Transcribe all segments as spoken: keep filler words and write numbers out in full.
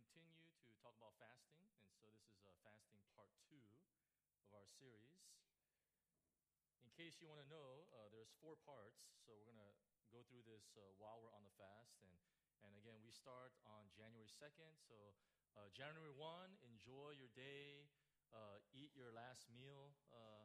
continue to talk about fasting, and so this is uh, fasting part two of our series. In case you want to know, uh, there's four parts, so we're going to go through this uh, while we're on the fast, and, and again, we start on January second, so uh, January first, enjoy your day, uh, eat your last meal. Uh,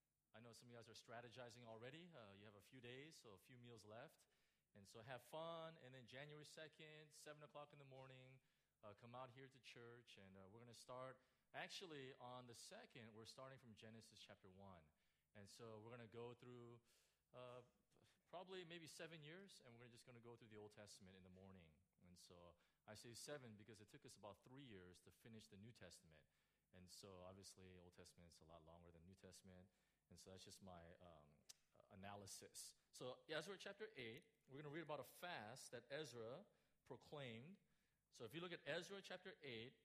I know some of you guys are strategizing already. Uh, you have a few days, so a few meals left. And so have fun, and then January second, seven o'clock in the morning, uh, come out here to church, and uh, we're going to start, actually on the second, we're starting from Genesis chapter one. And so we're going to go through uh, probably maybe seven years, and we're just going to go through the Old Testament in the morning. And so I say seven because it took us about three years to finish the New Testament. And so obviously Old Testament is a lot longer than New Testament, and so that's just my um, analysis. So Ezra chapter eight, we're going to read about a fast that Ezra proclaimed. So if you look at Ezra chapter eight,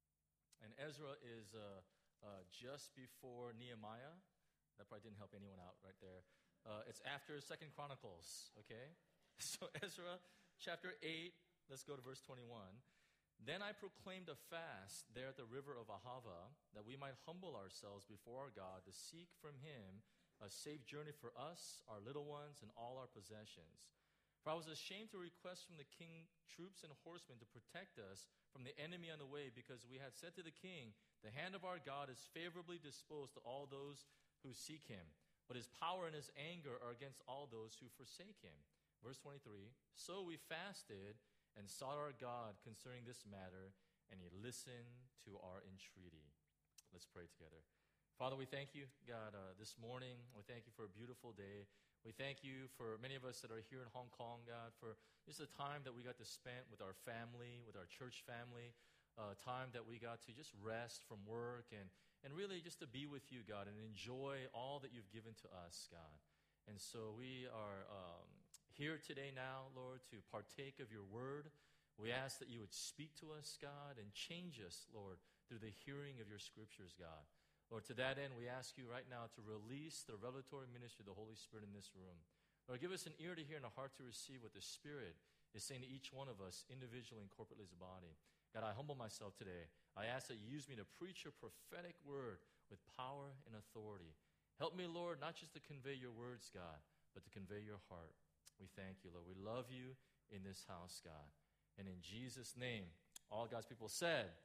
and Ezra is uh, uh, just before Nehemiah. That probably didn't help anyone out right there. Uh, it's after Second Chronicles, okay? So Ezra chapter eight, let's go to verse twenty-one. Then I proclaimed a fast there at the river of Ahava, that we might humble ourselves before our God to seek from him a safe journey for us, our little ones, and all our possessions. For I was ashamed to request from the king troops and horsemen to protect us from the enemy on the way, because we had said to the king, the hand of our God is favorably disposed to all those who seek him, but his power and his anger are against all those who forsake him. Verse twenty-three, so we fasted and sought our God concerning this matter, and he listened to our entreaty. Let's pray together. Father, we thank you, God, uh, this morning. We thank you for a beautiful day. We thank you for many of us that are here in Hong Kong, God, for just the time that we got to spend with our family, with our church family, uh, time that we got to just rest from work and, and really just to be with you, God, and enjoy all that you've given to us, God. And so we are um, here today now, Lord, to partake of your word. We ask that you would speak to us, God, and change us, Lord, through the hearing of your scriptures, God. Lord, to that end, we ask you right now to release the revelatory ministry of the Holy Spirit in this room. Lord, give us an ear to hear and a heart to receive what the Spirit is saying to each one of us individually and corporately as a body. God, I humble myself today. I ask that you use me to preach your prophetic word with power and authority. Help me, Lord, not just to convey your words, God, but to convey your heart. We thank you, Lord. We love you in this house, God. And in Jesus' name, all God's people said,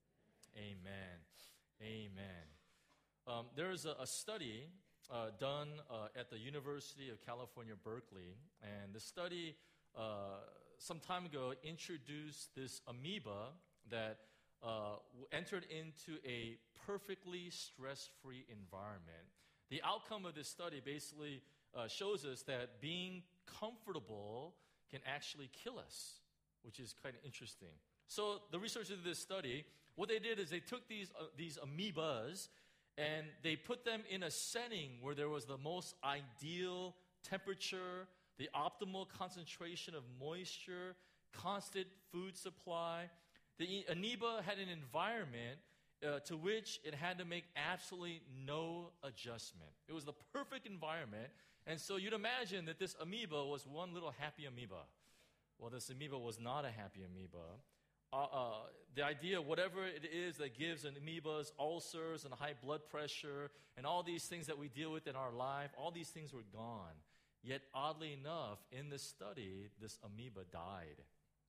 Amen. Amen. Um, there is a, a study uh, done uh, at the University of California, Berkeley, and the study uh, some time ago introduced this amoeba that uh, entered into a perfectly stress-free environment. The outcome of this study basically uh, shows us that being comfortable can actually kill us, which is kind of interesting. So the researchers of this study, what they did is they took these uh, these amoebas and they put them in a setting where there was the most ideal temperature, the optimal concentration of moisture, constant food supply. The amoeba had an environment uh, to which it had to make absolutely no adjustment. It was the perfect environment. And so you'd imagine that this amoeba was one little happy amoeba. Well, this amoeba was not a happy amoeba. Uh, uh, the idea, whatever it is that gives an amoebas ulcers and high blood pressure and all these things that we deal with in our life, all these things were gone. Yet, oddly enough, in this study, this amoeba died.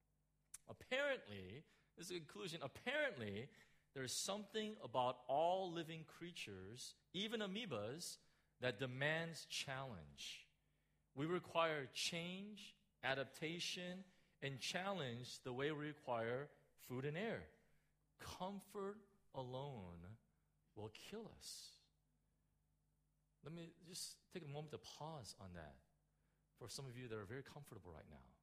Apparently, this is a conclusion, apparently, there's something about all living creatures, even amoebas, that demands challenge. We require change, adaptation, and challenge the way we require food and air. Comfort alone will kill us. Let me just take a moment to pause on that for some of you that are very comfortable right now.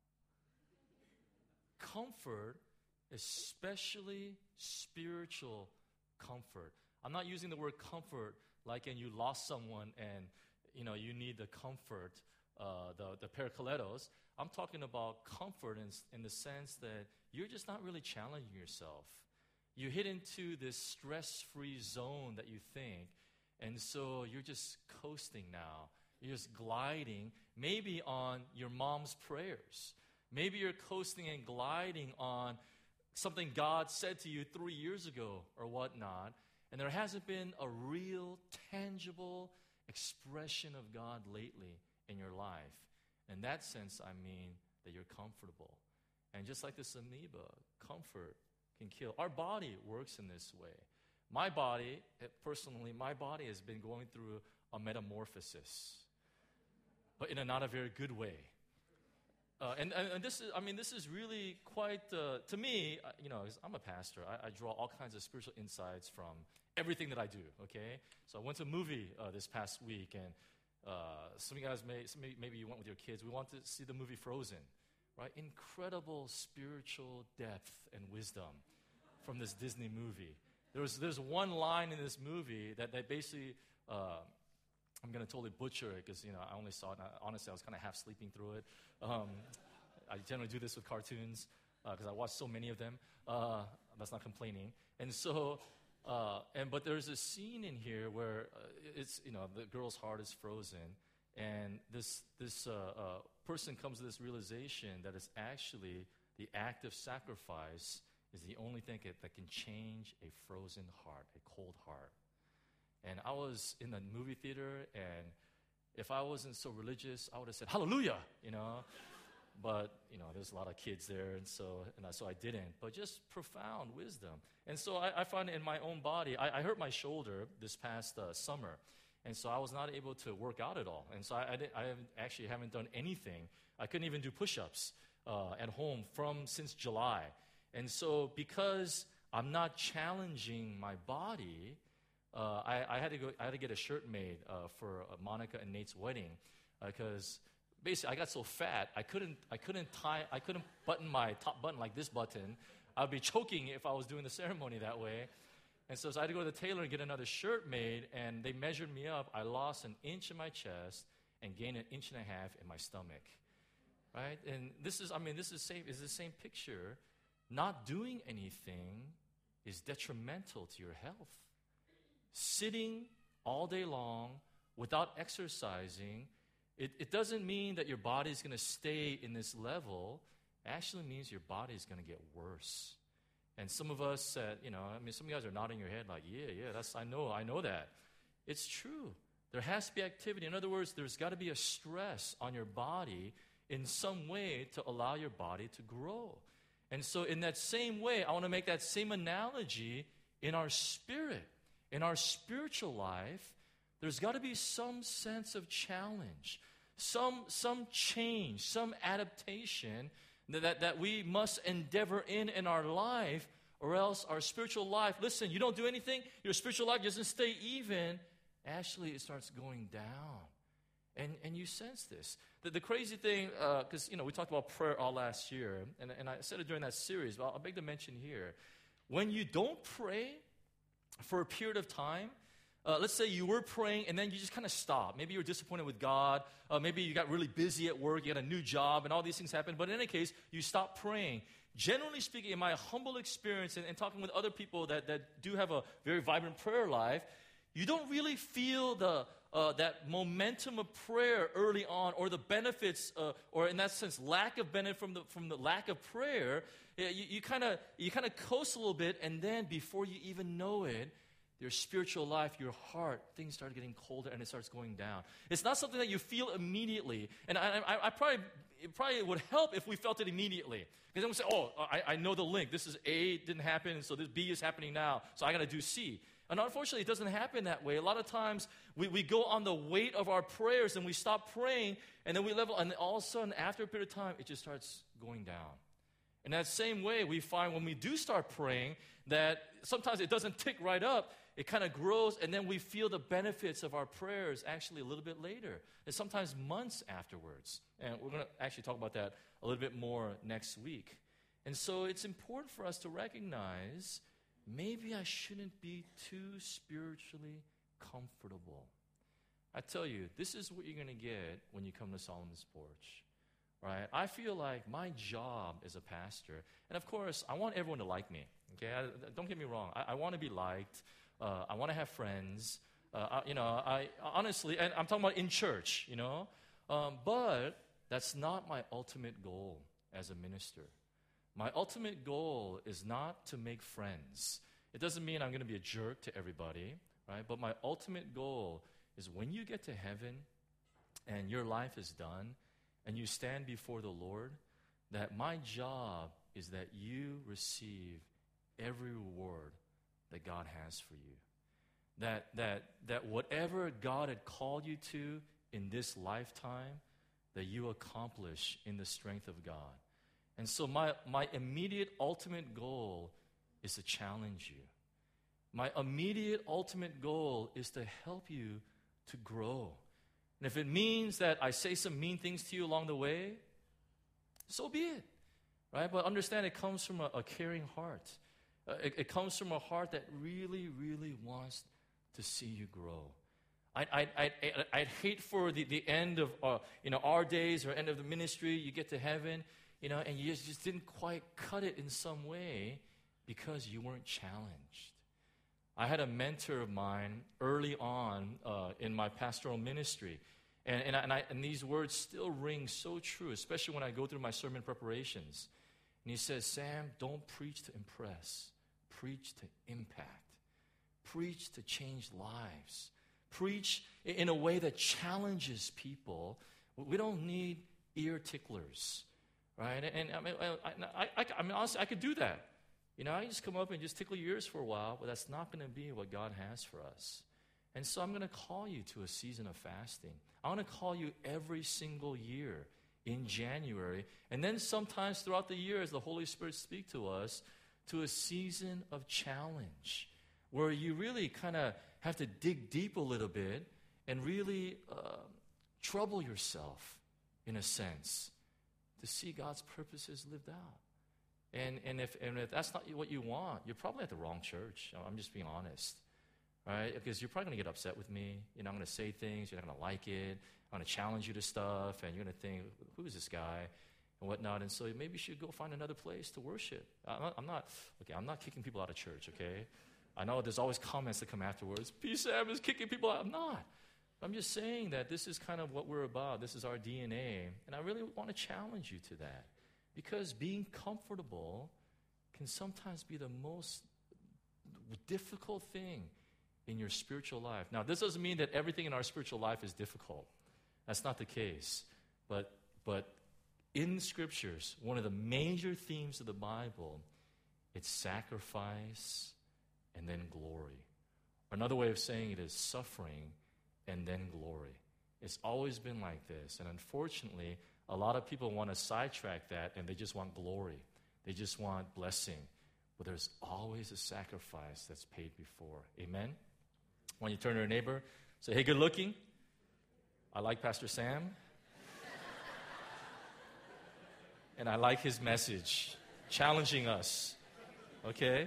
Comfort, especially spiritual comfort. I'm not using the word comfort like in you lost someone and you know you need the comfort Uh, the, the parakletos. I'm talking about comfort in, in the sense that you're just not really challenging yourself. You hit into this stress-free zone that you think, and so you're just coasting now. You're just gliding, maybe on your mom's prayers. Maybe you're coasting and gliding on something God said to you three years ago or whatnot, and there hasn't been a real, tangible expression of God lately in your life. In that sense, I mean that you're comfortable. And just like this amoeba, comfort can kill. Our body works in this way. My body, personally, my body has been going through a metamorphosis, but in a not a very good way. Uh, and, and, and this is, I mean, this is really quite, uh, to me, uh, you know, I'm a pastor. I, I draw all kinds of spiritual insights from everything that I do, okay? So I went to a movie uh, this past week, and uh, some of you guys may, some, maybe you went with your kids. We want to see the movie Frozen, right? Incredible spiritual depth and wisdom from this Disney movie. There was, there's one line in this movie that, that basically, uh, I'm going to totally butcher it because, you know, I only saw it. And I, honestly, I was kind of half sleeping through it. Um, I generally do this with cartoons because uh, I watch so many of them. Uh, that's not complaining. And so, uh, and but there's a scene in here where uh, it's, you know, the girl's heart is frozen. And this, this uh, uh, person comes to this realization that it's actually the act of sacrifice is the only thing that, that can change a frozen heart, a cold heart. And I was in the movie theater, and if I wasn't so religious, I would have said, hallelujah, you know. But, you know, there's a lot of kids there, and so and I, so I didn't. But just profound wisdom. And so I, I find in my own body, I, I hurt my shoulder this past uh, summer. And so I was not able to work out at all. And so I, I, didn't, I haven't, actually haven't done anything. I couldn't even do push-ups uh, at home from since July. And so because I'm not challenging my body, uh, I, I had to go. I had to get a shirt made uh, for uh, Monica and Nate's wedding because uh, basically I got so fat I couldn't. I couldn't tie. I couldn't button my top button like this button. I'd be choking if I was doing the ceremony that way. And so, so I had to go to the tailor and get another shirt made. And they measured me up. I lost an inch in my chest and gained an inch and a half in my stomach. Right? And this is. I mean, this is same. Is the same picture. Not doing anything is detrimental to your health. Sitting all day long without exercising, it, it doesn't mean that your body is going to stay in this level. It actually means your body is going to get worse. And some of us said, you know, I mean, some of you guys are nodding your head like, yeah, yeah, that's, I know, I know that. It's true. There has to be activity. In other words, there's got to be a stress on your body in some way to allow your body to grow. And so in that same way, I want to make that same analogy in our spirit. In our spiritual life, there's got to be some sense of challenge, some, some change, some adaptation that, that we must endeavor in in our life, or else our spiritual life, listen, you don't do anything, your spiritual life doesn't stay even. Actually, it starts going down. And and you sense this. The, the crazy thing, because, uh, you know, we talked about prayer all last year, and, and I said it during that series, but I'll, I'll beg to mention here. When you don't pray for a period of time, uh, let's say you were praying and then you just kind of stopped. Maybe you were disappointed with God. Uh, maybe you got really busy at work. You got a new job and all these things happened. But in any case, you stopped praying. Generally speaking, in my humble experience and, and talking with other people that, that do have a very vibrant prayer life, you don't really feel the uh, that momentum of prayer early on, or the benefits, uh, or in that sense, lack of benefit from the from the lack of prayer. You kind of you kind of coast a little bit, and then before you even know it, your spiritual life, your heart, things start getting colder, and it starts going down. It's not something that you feel immediately, and I, I, I probably it probably would help if we felt it immediately. Because then we say, "Oh, I, I know the link. This is A didn't happen, so this B is happening now. So I got to do C." And unfortunately, it doesn't happen that way. A lot of times, we, we go on the weight of our prayers, and we stop praying, and then we level, and then all of a sudden, after a period of time, it just starts going down. In that same way, we find when we do start praying that sometimes it doesn't tick right up. It kind of grows, and then we feel the benefits of our prayers actually a little bit later, and sometimes months afterwards. And we're going to actually talk about that a little bit more next week. And so it's important for us to recognize maybe I shouldn't be too spiritually comfortable. I tell you, this is what you're going to get when you come to Solomon's Porch, right? I feel like my job as a pastor, and of course, I want everyone to like me, okay? I, don't get me wrong. I, I want to be liked. Uh, I want to have friends. Uh, I, you know, I honestly, and I'm talking about in church, you know, um, but that's not my ultimate goal as a minister. My ultimate goal is not to make friends. It doesn't mean I'm going to be a jerk to everybody, right? But my ultimate goal is when you get to heaven and your life is done and you stand before the Lord, that my job is that you receive every reward that God has for you. That, that, that whatever God had called you to in this lifetime, that you accomplish in the strength of God. And so my, my immediate ultimate goal is to challenge you. My immediate ultimate goal is to help you to grow. And if it means that I say some mean things to you along the way, so be it. Right? But understand it comes from a, a caring heart. Uh, it, it comes from a heart that really, really wants to see you grow. I, I, I, I, I'd hate for the, the end of uh, you know, our days or end of the ministry, you get to heaven, you know, and you just, just didn't quite cut it in some way because you weren't challenged. I had a mentor of mine early on uh, in my pastoral ministry, and, and, I, and, I, and these words still ring so true, especially when I go through my sermon preparations. And he says, Sam, don't preach to impress. Preach to impact. Preach to change lives. Preach in a way that challenges people. We don't need ear ticklers, right? And, and I mean, I, I, I mean, honestly, I could do that. You know, I just come up and just tickle your ears for a while, but that's not going to be what God has for us. And so I'm going to call you to a season of fasting. I want to call you every single year in January, and then sometimes throughout the year as the Holy Spirit speaks to us, to a season of challenge, where you really kind of have to dig deep a little bit and really uh, trouble yourself, in a sense, to see God's purposes lived out. And and if and if that's not what you want, you're probably at the wrong church. I'm just being honest, right? Because you're probably going to get upset with me. You know, I'm going to say things. You're not going to like it. I'm going to challenge you to stuff, and you're going to think, who is this guy? And whatnot. And so maybe you should go find another place to worship. I'm not, I'm not okay, I'm not kicking people out of church, okay? I know there's always comments that come afterwards. P. Sam is kicking people out. I'm not. I'm just saying that this is kind of what we're about. This is our D N A. And I really want to challenge you to that. Because being comfortable can sometimes be the most difficult thing in your spiritual life. Now, this doesn't mean that everything in our spiritual life is difficult. That's not the case. But, but in the Scriptures, one of the major themes of the Bible, it's sacrifice and then glory. Another way of saying it is suffering and then glory. It's always been like this. And unfortunately, a lot of people want to sidetrack that and they just want glory. They just want blessing. But there's always a sacrifice that's paid before. Amen? When you turn to your neighbor, say, hey, good looking. I like Pastor Sam. And I like his message, challenging us. Okay?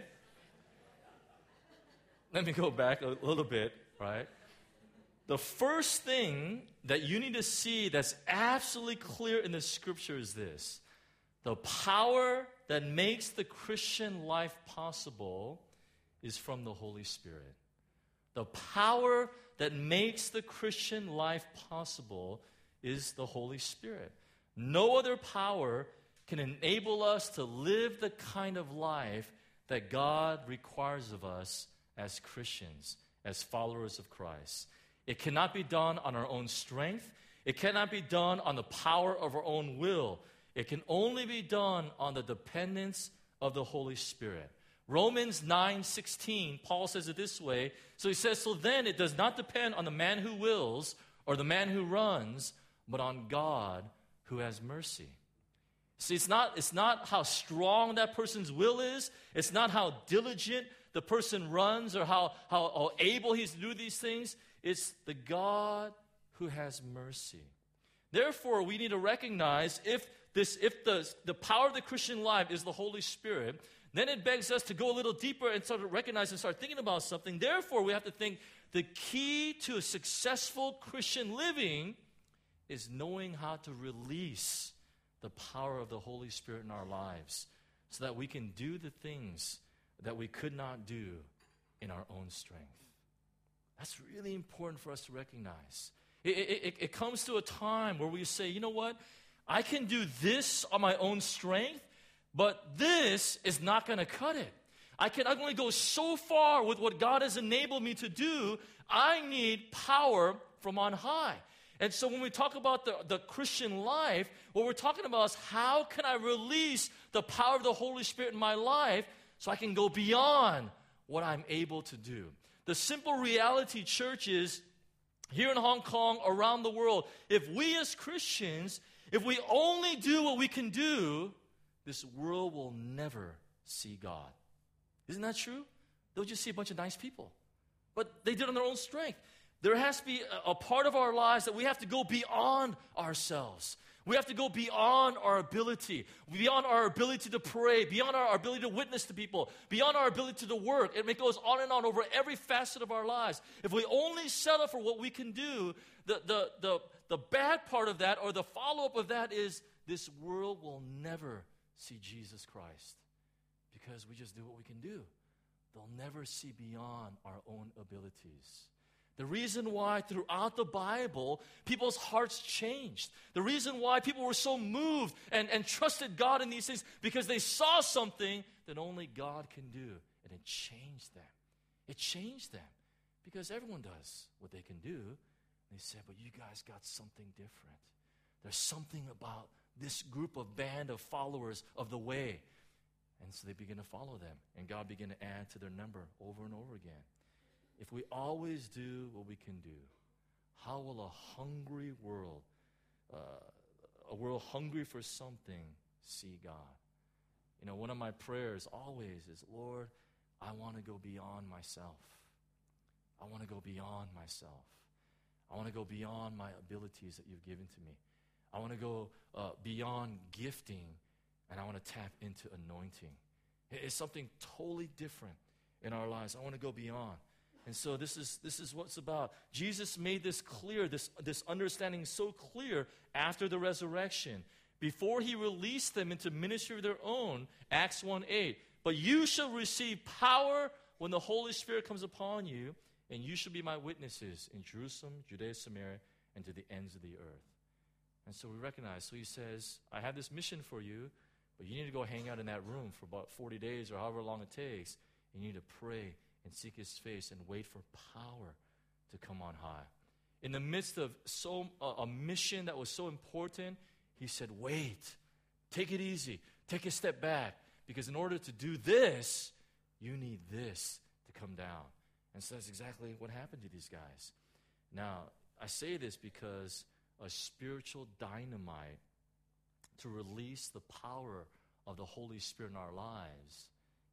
Let me go back a little bit, right? The first thing that you need to see that's absolutely clear in the Scripture is this. The power that makes the Christian life possible is from the Holy Spirit. The power that makes the Christian life possible is the Holy Spirit. No other power can enable us to live the kind of life that God requires of us as Christians, as followers of Christ. It cannot be done on our own strength. It cannot be done on the power of our own will. It can only be done on the dependence of the Holy Spirit. Romans nine sixteen, Paul says it this way. So he says, so then it does not depend on the man who wills or the man who runs, but on God who has mercy. See, it's not, it's not how strong that person's will is. It's not how diligent the person runs or how, how, how able he is to do these things. It's the God who has mercy. Therefore, we need to recognize if this, if the, the power of the Christian life is the Holy Spirit, then it begs us to go a little deeper and sort of recognize and start thinking about something. Therefore, we have to think the key to a successful Christian living is knowing how to release the power of the Holy Spirit in our lives so that we can do the things that we could not do in our own strength. That's really important for us to recognize. It, it, it comes to a time where we say, you know what? I can do this on my own strength, But this is not going to cut it. I can only go so far with what God has enabled me to do. I need power from on high. And so when we talk about the, the Christian life, what we're talking about is how can I release the power of the Holy Spirit in my life so I can go beyond what I'm able to do. The simple reality, church, is here in Hong Kong, around the world, if we as Christians, if we only do what we can do, this world will never see God. Isn't that true? They'll just see a bunch of nice people. But they did it on their own strength. There has to be a, a part of our lives that we have to go beyond ourselves. We have to go beyond our ability, beyond our ability to pray, beyond our ability to witness to people, beyond our ability to work. It goes on and on over every facet of our lives. If we only settle for what we can do, the, the, the, the bad part of that or the follow-up of that is this world will never see Jesus Christ because we just do what we can do. They'll never see beyond our own abilities. The reason why throughout the Bible, people's hearts changed. The reason why people were so moved and, and trusted God in these things, because they saw something that only God can do. And it changed them. It changed them. Because everyone does what they can do. They said, but you guys got something different. There's something about this group of band of followers of the way. And so they begin to follow them. And God began to add to their number over and over again. If we always do what we can do, how will a hungry world, uh, a world hungry for something, see God? You know, one of my prayers always is, Lord, I want to go beyond myself. I want to go beyond myself. I want to go beyond my abilities that you've given to me. I want to go uh, beyond gifting, and I want to tap into anointing. It's something totally different in our lives. I want to go beyond. And so this is this is what it's about. Jesus made this clear, this, this understanding so clear after the resurrection. Before he released them into ministry of their own, Acts one eight. But you shall receive power when the Holy Spirit comes upon you, and you shall be my witnesses in Jerusalem, Judea, Samaria, and to the ends of the earth. And so we recognize, so he says, I have this mission for you, but you need to go hang out in that room for about forty days or however long it takes. And you need to pray and seek his face and wait for power to come on high. In the midst of so uh, a mission that was so important, he said, wait, take it easy, take a step back, because in order to do this, you need this to come down. And so that's exactly what happened to these guys. Now, I say this because a spiritual dynamite to release the power of the Holy Spirit in our lives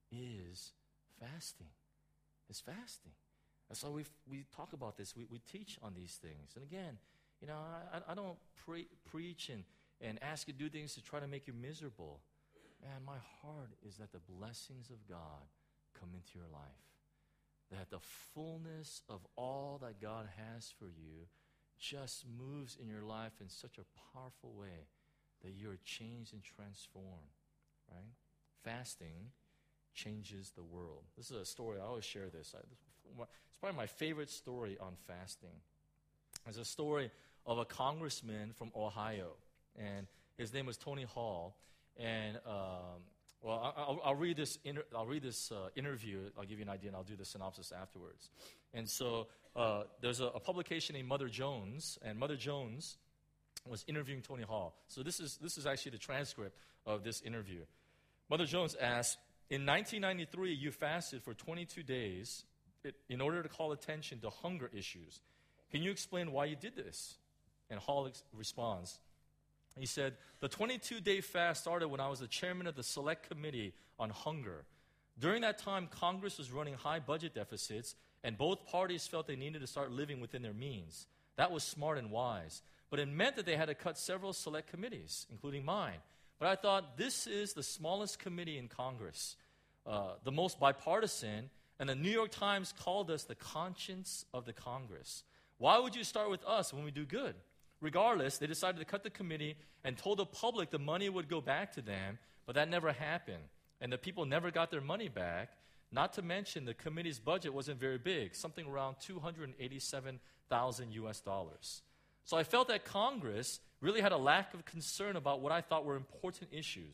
is fasting. It's fasting. That's why we we talk about this. We we teach on these things. And again, you know, I, I don't pre- preach and, and ask you to do things to try to make you miserable. Man, my heart is that the blessings of God come into your life. That the fullness of all that God has for you just moves in your life in such a powerful way that you're changed and transformed, right? Fasting changes the world. This is a story, I always share this. I, it's probably my favorite story on fasting. It's a story of a congressman from Ohio, and his name was Tony Hall. And um, well, I'll, I'll read this. Inter- I'll read this uh, interview. I'll give you an idea, and I'll do the synopsis afterwards. And so uh, there's a, a publication named Mother Jones, and Mother Jones was interviewing Tony Hall. So this is this is actually the transcript of this interview. Mother Jones asked, in nineteen ninety-three, you fasted for twenty-two days in order to call attention to hunger issues. Can you explain why you did this? And Hall ex- responds. He said, the twenty-two-day fast started when I was the chairman of the Select Committee on Hunger. During that time, Congress was running high budget deficits, and both parties felt they needed to start living within their means. That was smart and wise. But it meant that they had to cut several select committees, including mine. But I thought, this is the smallest committee in Congress, uh, the most bipartisan, and the New York Times called us the conscience of the Congress. Why would you start with us when we do good? Regardless, they decided to cut the committee and told the public the money would go back to them, but that never happened. And the people never got their money back, not to mention the committee's budget wasn't very big, something around two hundred eighty-seven thousand U S dollars. So I felt that Congress really had a lack of concern about what I thought were important issues.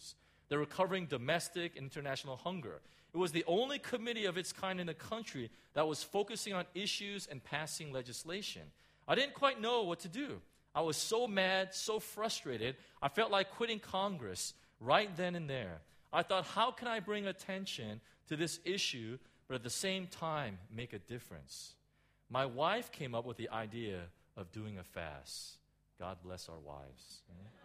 They were covering domestic and international hunger. It was the only committee of its kind in the country that was focusing on issues and passing legislation. I didn't quite know what to do. I was so mad, so frustrated, I felt like quitting Congress right then and there. I thought, how can I bring attention to this issue, but at the same time make a difference? My wife came up with the idea of doing a fast. God bless our wives.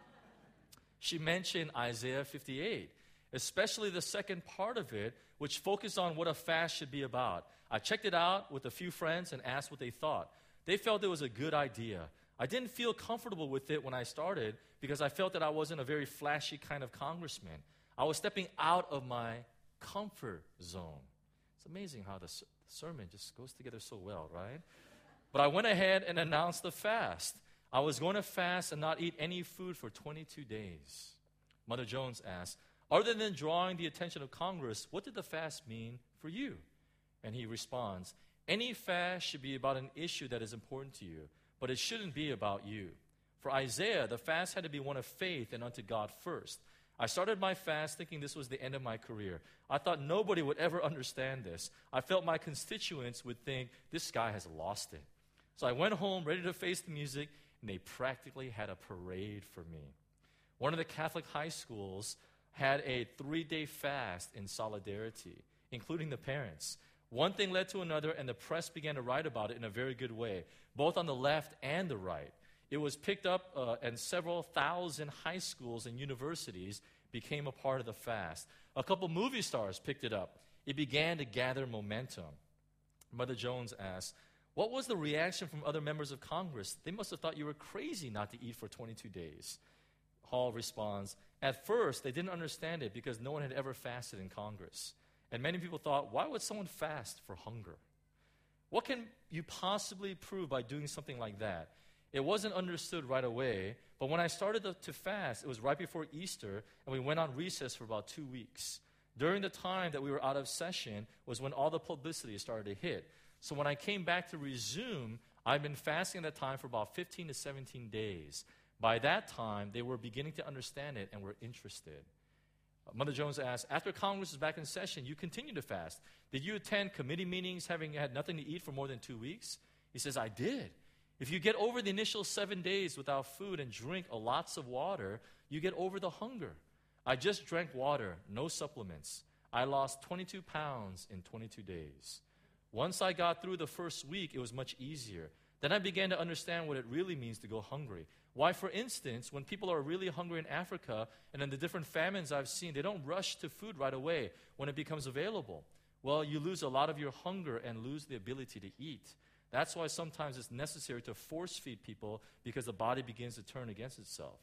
She mentioned Isaiah fifty-eight, especially the second part of it, which focused on what a fast should be about. I checked it out with a few friends and asked what they thought. They felt it was a good idea. I didn't feel comfortable with it when I started because I felt that I wasn't a very flashy kind of congressman. I was stepping out of my comfort zone. It's amazing how the sermon just goes together so well, right? But I went ahead and announced the fast. I was going to fast and not eat any food for twenty-two days. Mother Jones asked, other than drawing the attention of Congress, what did the fast mean for you? And he responds, any fast should be about an issue that is important to you, but it shouldn't be about you. For Isaiah, the fast had to be one of faith and unto God first. I started my fast thinking this was the end of my career. I thought nobody would ever understand this. I felt my constituents would think, this guy has lost it. So I went home ready to face the music, and they practically had a parade for me. One of the Catholic high schools had a three-day fast in solidarity, including the parents. One thing led to another, and the press began to write about it in a very good way, both on the left and the right. It was picked up, uh, and several thousand high schools and universities became a part of the fast. A couple movie stars picked it up. It began to gather momentum. Mother Jones asked, what was the reaction from other members of Congress? They must have thought you were crazy not to eat for twenty-two days. Hall responds, at first, they didn't understand it because no one had ever fasted in Congress. And many people thought, why would someone fast for hunger? What can you possibly prove by doing something like that? It wasn't understood right away, but when I started to, to fast, it was right before Easter, and we went on recess for about two weeks. During the time that we were out of session was when all the publicity started to hit. So when I came back to resume, I'd been fasting at that time for about fifteen to seventeen days. By that time, they were beginning to understand it and were interested. Mother Jones asked, after Congress is back in session, you continue to fast. Did you attend committee meetings having had nothing to eat for more than two weeks? He says, I did. If you get over the initial seven days without food and drink a lots of water, you get over the hunger. I just drank water, no supplements. I lost twenty-two pounds in twenty-two days. Once I got through the first week, it was much easier. Then I began to understand what it really means to go hungry. Why, for instance, when people are really hungry in Africa and in the different famines I've seen, they don't rush to food right away when it becomes available. Well, you lose a lot of your hunger and lose the ability to eat. That's why sometimes it's necessary to force feed people because the body begins to turn against itself.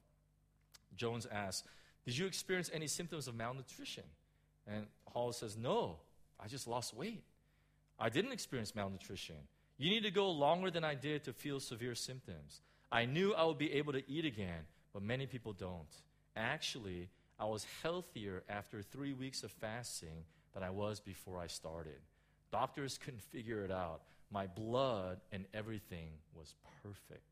Jones asks, did you experience any symptoms of malnutrition? And Hall says, no, I just lost weight. I didn't experience malnutrition. You need to go longer than I did to feel severe symptoms. I knew I would be able to eat again, but many people don't. Actually, I was healthier after three weeks of fasting than I was before I started. Doctors couldn't figure it out. My blood and everything was perfect.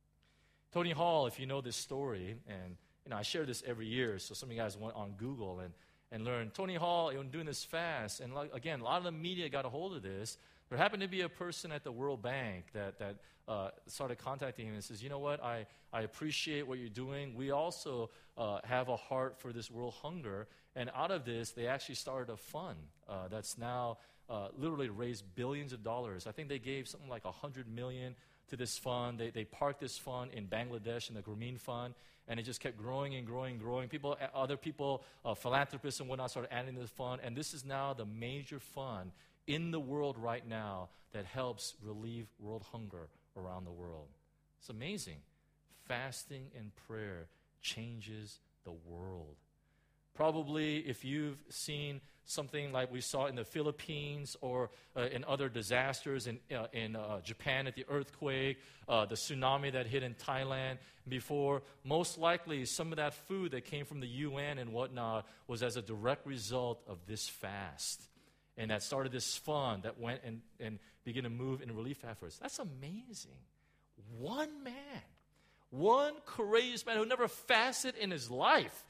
Tony Hall, if you know this story, and you know I share this every year, so some of you guys went on Google and, and learned, Tony Hall, you know, doing this fast, and like, again, a lot of the media got a hold of this. There happened to be a person at the World Bank that, that uh, started contacting him and says, you know what, I, I appreciate what you're doing. We also uh, have a heart for this world hunger. And out of this, they actually started a fund uh, that's now uh, literally raised billions of dollars. I think they gave something like one hundred million dollars to this fund. They, they parked this fund in Bangladesh in the Grameen Fund, and it just kept growing and growing and growing. People, other people, uh, philanthropists and whatnot started adding to the fund, and this is now the major fund in the world right now that helps relieve world hunger around the world. It's amazing. Fasting and prayer changes the world. Probably if you've seen something like we saw in the Philippines or uh, in other disasters in, uh, in uh, Japan at the earthquake, uh, the tsunami that hit in Thailand before, most likely some of that food that came from the U N and whatnot was as a direct result of this fast. And that started this fund that went and, and began to move in relief efforts. That's amazing. One man, one courageous man who never fasted in his life,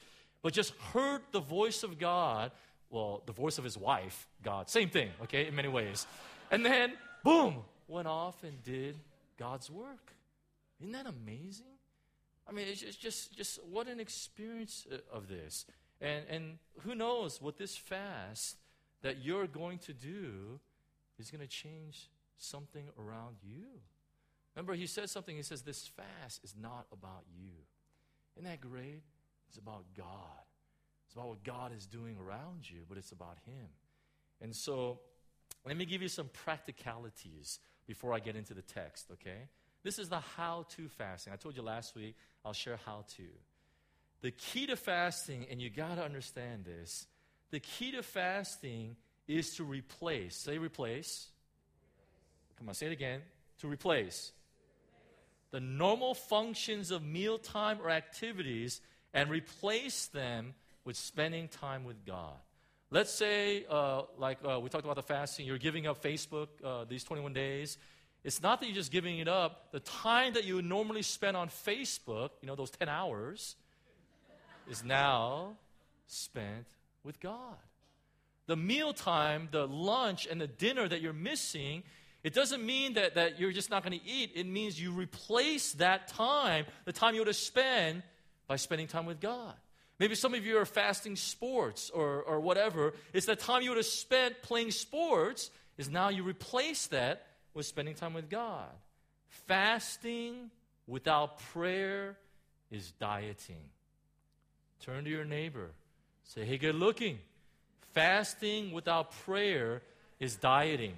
but just heard the voice of God, well, the voice of his wife, God, same thing, okay, in many ways. And then, boom, went off and did God's work. Isn't that amazing? I mean, it's just, just, just what an experience of this. And, and who knows what this fast that you're going to do is going to change something around you. Remember, he said something. He says, this fast is not about you. Isn't that great? It's about God. It's about what God is doing around you, but it's about him. And so, let me give you some practicalities before I get into the text, okay? This is the how-to fasting. I told you last week, I'll share how-to. The key to fasting, and you got to understand this, the key to fasting is to replace. Say replace. Come on, say it again. To replace. The normal functions of mealtime or activities and replace them with spending time with God. Let's say, uh, like uh, we talked about the fasting, you're giving up Facebook uh, these twenty-one days. It's not that you're just giving it up. The time that you would normally spend on Facebook, you know, those ten hours, is now spent with God. The mealtime, the lunch, and the dinner that you're missing, it doesn't mean that, that you're just not going to eat. It means you replace that time, the time you would have spent, by spending time with God. Maybe some of you are fasting sports or, or whatever. It's the time you would have spent playing sports is now you replace that with spending time with God. Fasting without prayer is dieting. Turn to your neighbor. Say, hey, good looking. Fasting without prayer is dieting.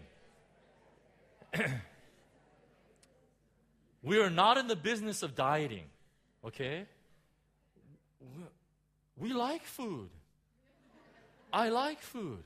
We are not in the business of dieting, okay? We like food. I like food.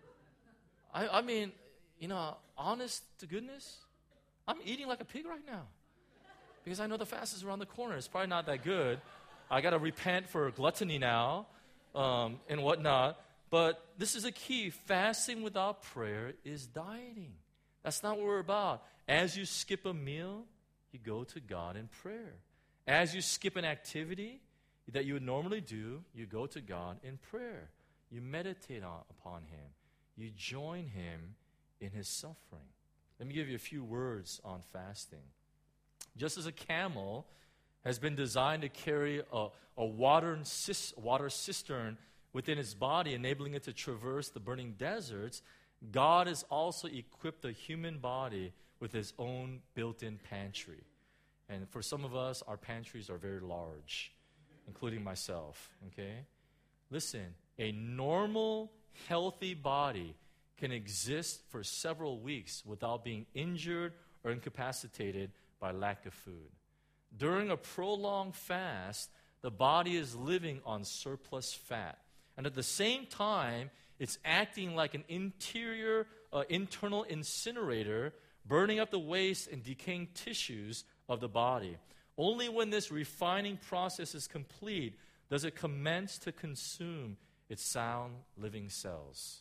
I, I mean, you know, honest to goodness, I'm eating like a pig right now because I know the fast is around the corner. It's probably not that good. I got to repent for gluttony now um, and whatnot. But this is a key. Fasting without prayer is dieting. That's not what we're about. As you skip a meal, you go to God in prayer. As you skip an activity that you would normally do, you go to God in prayer. You meditate on, upon him. You join him in his suffering. Let me give you a few words on fasting. Just as a camel has been designed to carry a, a water, water cistern within its body, enabling it to traverse the burning deserts, God has also equipped the human body with his own built-in pantry. And for some of us, our pantries are very large, including myself, okay? Listen, a normal, healthy body can exist for several weeks without being injured or incapacitated by lack of food. During a prolonged fast, the body is living on surplus fat. And at the same time, it's acting like an interior, uh, internal incinerator, burning up the waste and decaying tissues of the body. Only when this refining process is complete does it commence to consume its sound living cells.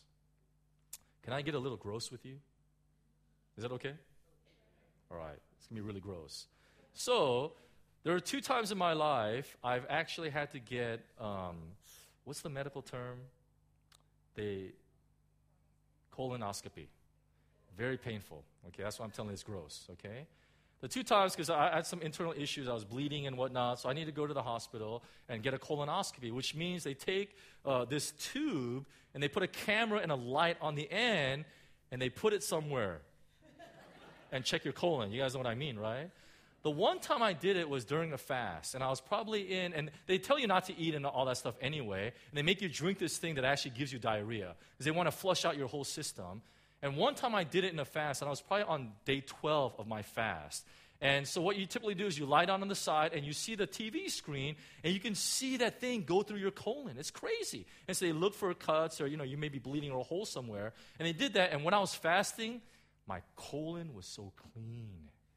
Can I get a little gross with you? Is that okay? All right. It's going to be really gross. So, there are two times in my life I've actually had to get, um, what's the medical term? The colonoscopy. Very painful. Okay, that's why I'm telling you it's gross, okay? The two times, because I had some internal issues, I was bleeding and whatnot, so I need to go to the hospital and get a colonoscopy, which means they take uh, this tube and they put a camera and a light on the end and they put it somewhere and check your colon. You guys know what I mean, right? The one time I did it was during a fast, and I was probably in, and they tell you not to eat and all that stuff anyway, and they make you drink this thing that actually gives you diarrhea, because they want to flush out your whole system. And one time I did it in a fast, and I was probably on day twelve of my fast. And so what you typically do is you lie down on the side, and you see the T V screen, and you can see that thing go through your colon. It's crazy. And so they look for cuts, or, you know, you may be bleeding or a hole somewhere. And they did that, and when I was fasting, my colon was so clean.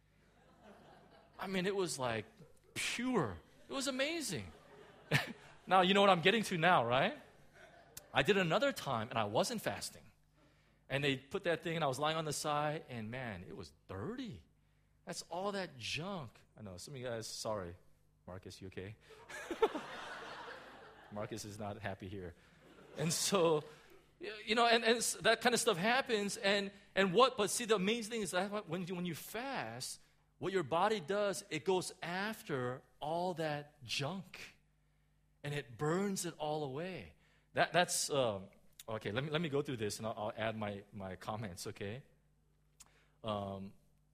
I mean, it was like pure. It was amazing. Now, you know what I'm getting to now, right? I did it another time, and I wasn't fasting. And they put that thing, and I was lying on the side, and man, it was dirty. That's all that junk. I know, some of you guys, sorry. Marcus, you okay? Marcus is not happy here. And so, you know, and, and that kind of stuff happens. And, and what, but see, the amazing thing is that when you, when you fast, what your body does, it goes after all that junk. And it burns it all away. That, that's, um, okay, let me, let me go through this and I'll, I'll add my, my comments, okay? Um,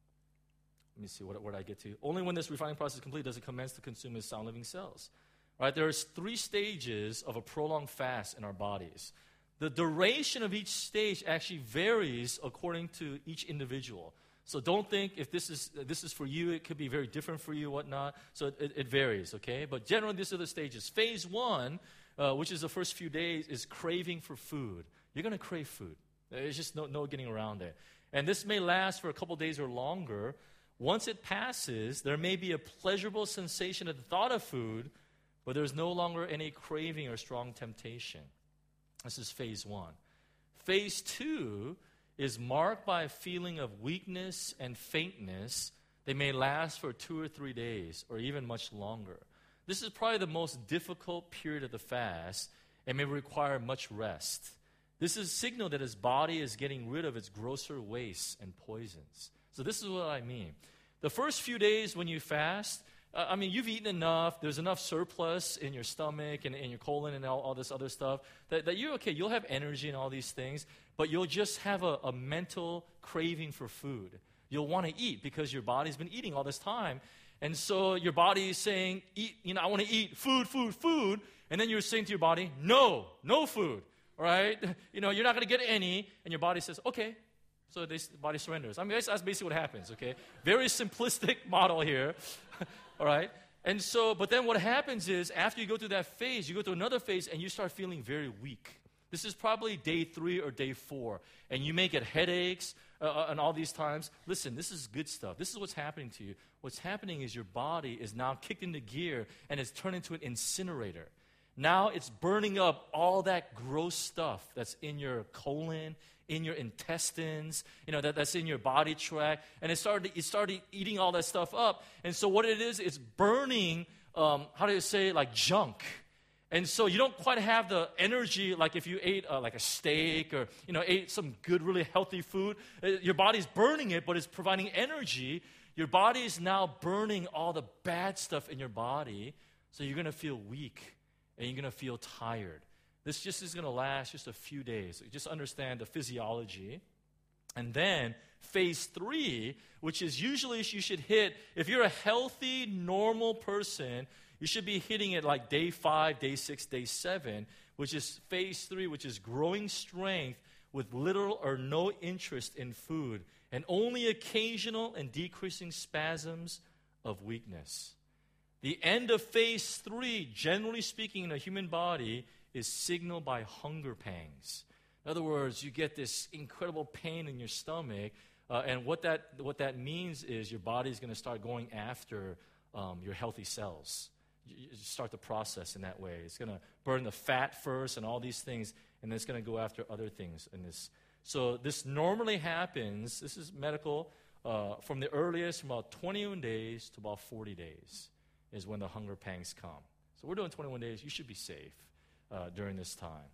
let me see, what, where did I get to? Only when this refining process is complete does it commence to consume its sound living cells. Right? There's three stages of a prolonged fast in our bodies. The duration of each stage actually varies according to each individual. So don't think if this is this is for you, it could be very different for you, whatnot. So it, it varies, okay? But generally, these are the stages. Phase one, uh, which is the first few days, is craving for food. You're going to crave food. There's just no, no getting around it. And this may last for a couple days or longer. Once it passes, there may be a pleasurable sensation at the thought of food, but there's no longer any craving or strong temptation. This is phase one. Phase two is marked by a feeling of weakness and faintness. They may last for two or three days or even much longer. This is probably the most difficult period of the fast and may require much rest. This is a signal that his body is getting rid of its grosser wastes and poisons. So this is what I mean. The first few days when you fast, I mean, you've eaten enough. There's enough surplus in your stomach and in your colon and all, all this other stuff that, that you're okay. You'll have energy and all these things, but you'll just have a, a mental craving for food. You'll want to eat because your body's been eating all this time. And so your body is saying, eat, you know, I want to eat food, food, food. And then you're saying to your body, no, no food, all right? You know, you're not going to get any. And your body says, okay. So the body surrenders. I mean, that's, that's basically what happens, okay? Very simplistic model here. All right? And so, but then what happens is, after you go through that phase, you go through another phase, and you start feeling very weak. This is probably day three or day four. And you may get headaches uh, and all these times. Listen, this is good stuff. This is what's happening to you. What's happening is your body is now kicked into gear, and it's turned into an incinerator. Now it's burning up all that gross stuff that's in your colon, in your intestines, you know, that, that's in your body tract. And it started, it started eating all that stuff up. And so what it is, it's burning, um, how do you say, like junk. And so you don't quite have the energy like if you ate uh, like a steak or, you know, ate some good, really healthy food. Uh, your body's burning it, but it's providing energy. Your body is now burning all the bad stuff in your body. So you're going to feel weak. And you're going to feel tired. This just is going to last just a few days. Just understand the physiology. And then phase three, which is usually you should hit, if you're a healthy, normal person, you should be hitting it like day five, day six, day seven, which is phase three, which is growing strength with little or no interest in food and only occasional and decreasing spasms of weakness. The end of phase three, generally speaking, in a human body, is signaled by hunger pangs. In other words, you get this incredible pain in your stomach, uh, and what that what that means is your body is going to start going after um, your healthy cells. You, you start the process in that way. It's going to burn the fat first and all these things, and then it's going to go after other things in this. So this normally happens, this is medical, uh, from the earliest, from about twenty-one days to about forty days. Is when the hunger pangs come. So we're doing twenty-one days. You should be safe uh, during this time.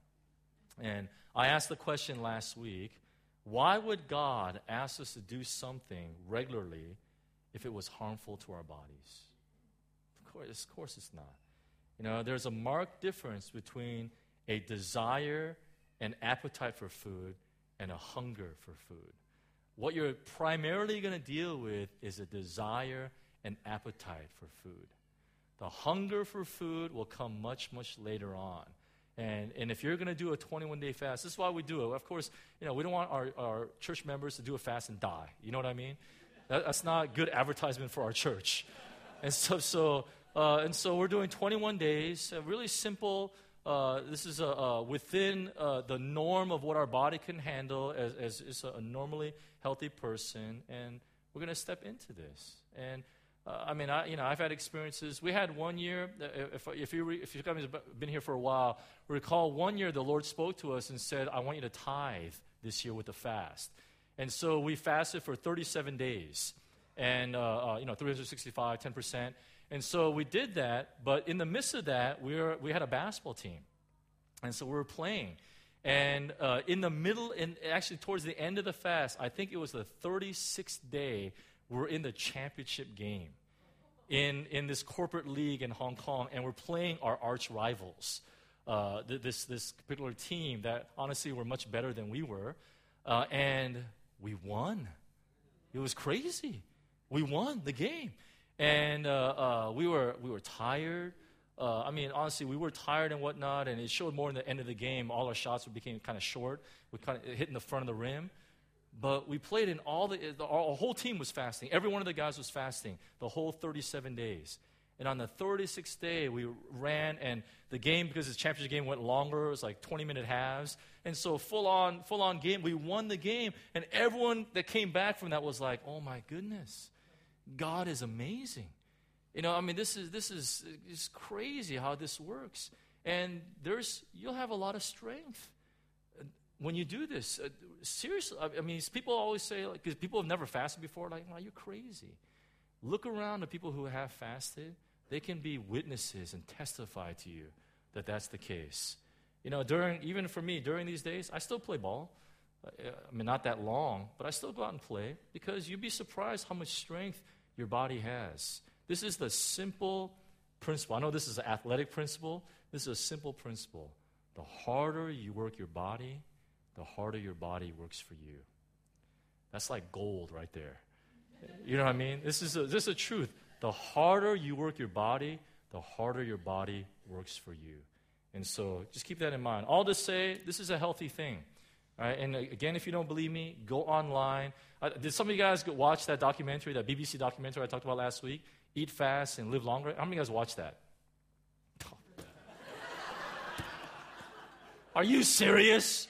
And I asked the question last week, why would God ask us to do something regularly if it was harmful to our bodies? Of course, of course it's not. You know, there's a marked difference between a desire and appetite for food and a hunger for food. What you're primarily going to deal with is a desire and appetite for food. The hunger for food will come much, much later on. And, and if you're going to do a twenty-one day fast, this is why we do it. Of course, you know, we don't want our, our church members to do a fast and die. You know what I mean? That, that's not good advertisement for our church. And so, so, uh, and so we're doing twenty-one days, uh, really simple. Uh, this is a, uh, within uh, the norm of what our body can handle as, as, as a normally healthy person. And we're going to step into this. And Uh, I mean, I, you know, I've had experiences. We had one year, if, if, you re, if you've been here for a while, recall one year the Lord spoke to us and said, I want you to tithe this year with the fast. And so we fasted for thirty-seven days, and, uh, uh, you know, three hundred sixty-five, ten percent. And so we did that, but in the midst of that, we were, we had a basketball team. And so we were playing. And uh, in the middle, and actually towards the end of the fast, I think it was the thirty-sixth day, we're in the championship game in, in this corporate league in Hong Kong, and we're playing our arch rivals. Uh, th- this, this particular team that honestly were much better than we were. Uh, and we won. It was crazy. We won the game. And uh, uh, we were we were tired. Uh, I mean, honestly, we were tired and whatnot, and it showed more in the end of the game. All our shots became kind of short. We kind of hit in the front of the rim. But we played in all the, the our, our whole team was fasting. Every one of the guys was fasting the whole thirty-seven days. And on the thirty-sixth day, we ran, and the game, because the championship game went longer, it was like twenty-minute halves. And so full-on full-on game, we won the game. And everyone that came back from that was like, oh, my goodness, God is amazing. You know, I mean, this is this is it's crazy how this works. And there's you'll have a lot of strength when you do this. Uh, seriously, I mean, people always say, because like, people have never fasted before, like, no, you're crazy. Look around the people who have fasted. They can be witnesses and testify to you that that's the case. You know, during even for me, during these days, I still play ball. I mean, not that long, but I still go out and play because you'd be surprised how much strength your body has. This is the simple principle. I know this is an athletic principle. This is a simple principle. The harder you work your body, the harder your body works for you. That's like gold right there. You know what I mean? This is a, this is a truth. The harder you work your body, the harder your body works for you. And so just keep that in mind. All to say, this is a healthy thing. All right? And again, if you don't believe me, go online. Uh, did some of you guys go watch that documentary, that B B C documentary I talked about last week? Eat Fast and Live Longer. How many of you guys watched that? Are you serious?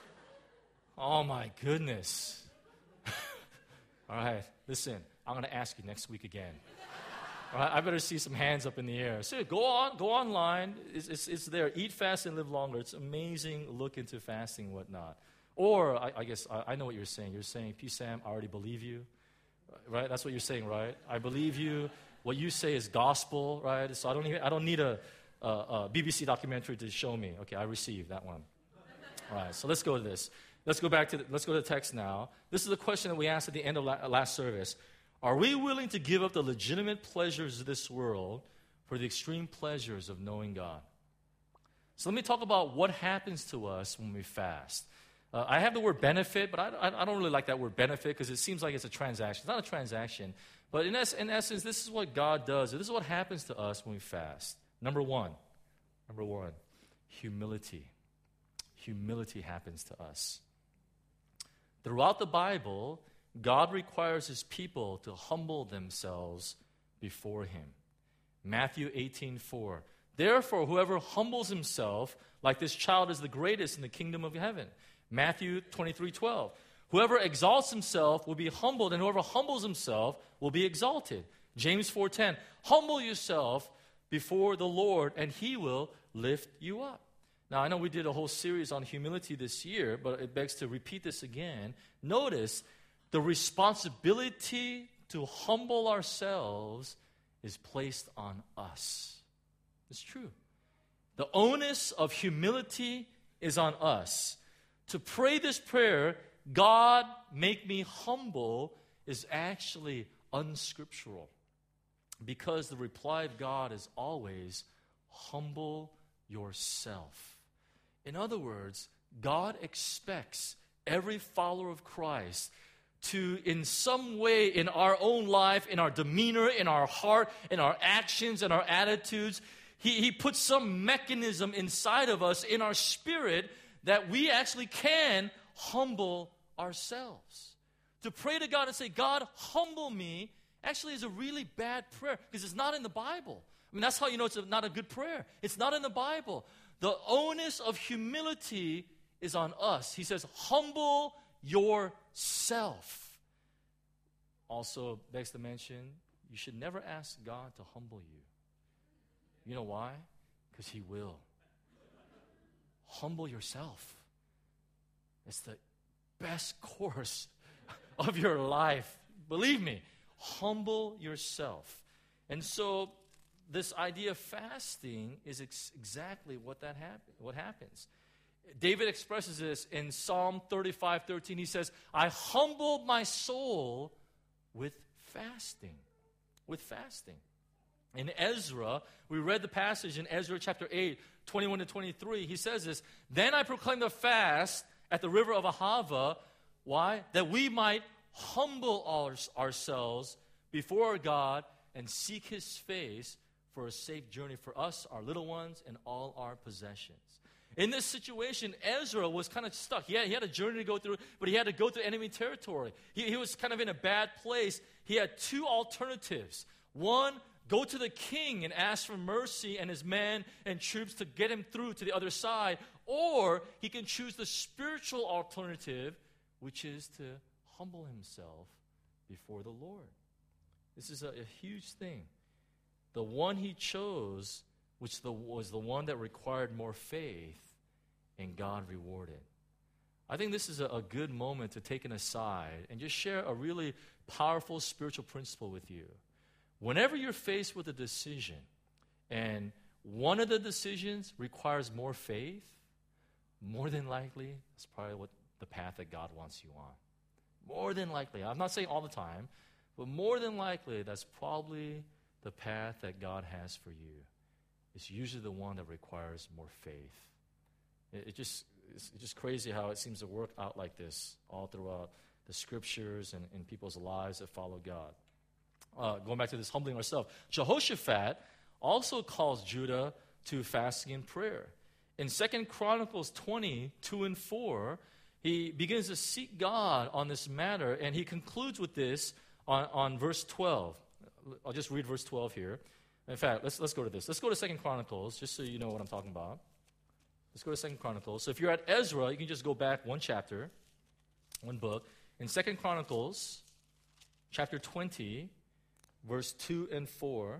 Oh, my goodness. All right, listen, I'm going to ask you next week again. All right, I better see some hands up in the air. So go on, go online. It's, it's, it's there. Eat Fast and Live Longer. It's amazing. Look into fasting and whatnot. Or, I, I guess, I, I know what you're saying. You're saying, P. Sam, I already believe you. Right? That's what you're saying, right? I believe you. What you say is gospel, right? So I don't even, I don't need a, a, a B B C documentary to show me. Okay, I received that one. All right, so let's go to this. Let's go back to the, let's go to the text now. This is the question that we asked at the end of la- last service. Are we willing to give up the legitimate pleasures of this world for the extreme pleasures of knowing God? So let me talk about what happens to us when we fast. Uh, I have the word benefit, but I, I, I don't really like that word benefit because it seems like it's a transaction. It's not a transaction. But in, es- in essence, this is what God does. This is what happens to us when we fast. Number one, number one, humility. Humility happens to us. Throughout the Bible, God requires his people to humble themselves before him. Matthew eighteen four. Therefore, whoever humbles himself like this child is the greatest in the kingdom of heaven. Matthew twenty-three twelve. Whoever exalts himself will be humbled, and whoever humbles himself will be exalted. James four ten. Humble yourself before the Lord, and he will lift you up. Now, I know we did a whole series on humility this year, but it begs to repeat this again. Notice the responsibility to humble ourselves is placed on us. It's true. The onus of humility is on us. To pray this prayer, God, make me humble, is actually unscriptural because the reply of God is always, humble yourself. In other words, God expects every follower of Christ to, in some way, in our own life, in our demeanor, in our heart, in our actions, and our attitudes, he, he puts some mechanism inside of us, in our spirit, that we actually can humble ourselves. To pray to God and say, God, humble me, actually is a really bad prayer because it's not in the Bible. I mean, that's how you know it's a, not a good prayer. It's not in the Bible. The onus of humility is on us. He says, humble yourself. Also begs to mention, you should never ask God to humble you. You know why? Because he will. Humble yourself. It's the best course of your life. Believe me, humble yourself. And so this idea of fasting is ex- exactly what that happen, what happens. David expresses this in Psalm thirty-five thirteen. He says, I humbled my soul with fasting. With fasting. In Ezra, we read the passage in Ezra chapter eight, twenty-one to twenty-three. He says this, then I proclaimed a fast at the river of Ahava. Why? That we might humble our, ourselves before our God and seek his face for a safe journey for us, our little ones, and all our possessions. In this situation, Ezra was kind of stuck. He had, he had a journey to go through, but he had to go through enemy territory. He, he was kind of in a bad place. He had two alternatives. One, go to the king and ask for mercy and his men and troops to get him through to the other side. Or he can choose the spiritual alternative, which is to humble himself before the Lord. This is a, a huge thing. The one he chose, which the, was the one that required more faith, and God rewarded. I think this is a, a good moment to take an aside and just share a really powerful spiritual principle with you. Whenever you're faced with a decision, and one of the decisions requires more faith, more than likely, it's probably what the path that God wants you on. More than likely. I'm not saying all the time, but more than likely, that's probably the path that God has for you. It's usually the one that requires more faith. It, it just it's just crazy how it seems to work out like this all throughout the scriptures and in people's lives that follow God. Uh, going back to this humbling ourselves, Jehoshaphat also calls Judah to fasting and prayer. In Second Chronicles twenty, two and four, he begins to seek God on this matter, and he concludes with this on, on verse twelve. I'll just read verse twelve here. In fact, let's let's go to this. Let's go to Second Chronicles, just so you know what I'm talking about. Let's go to Second Chronicles. So if you're at Ezra, you can just go back one chapter, one book. In Second Chronicles, chapter twenty, verse two and four.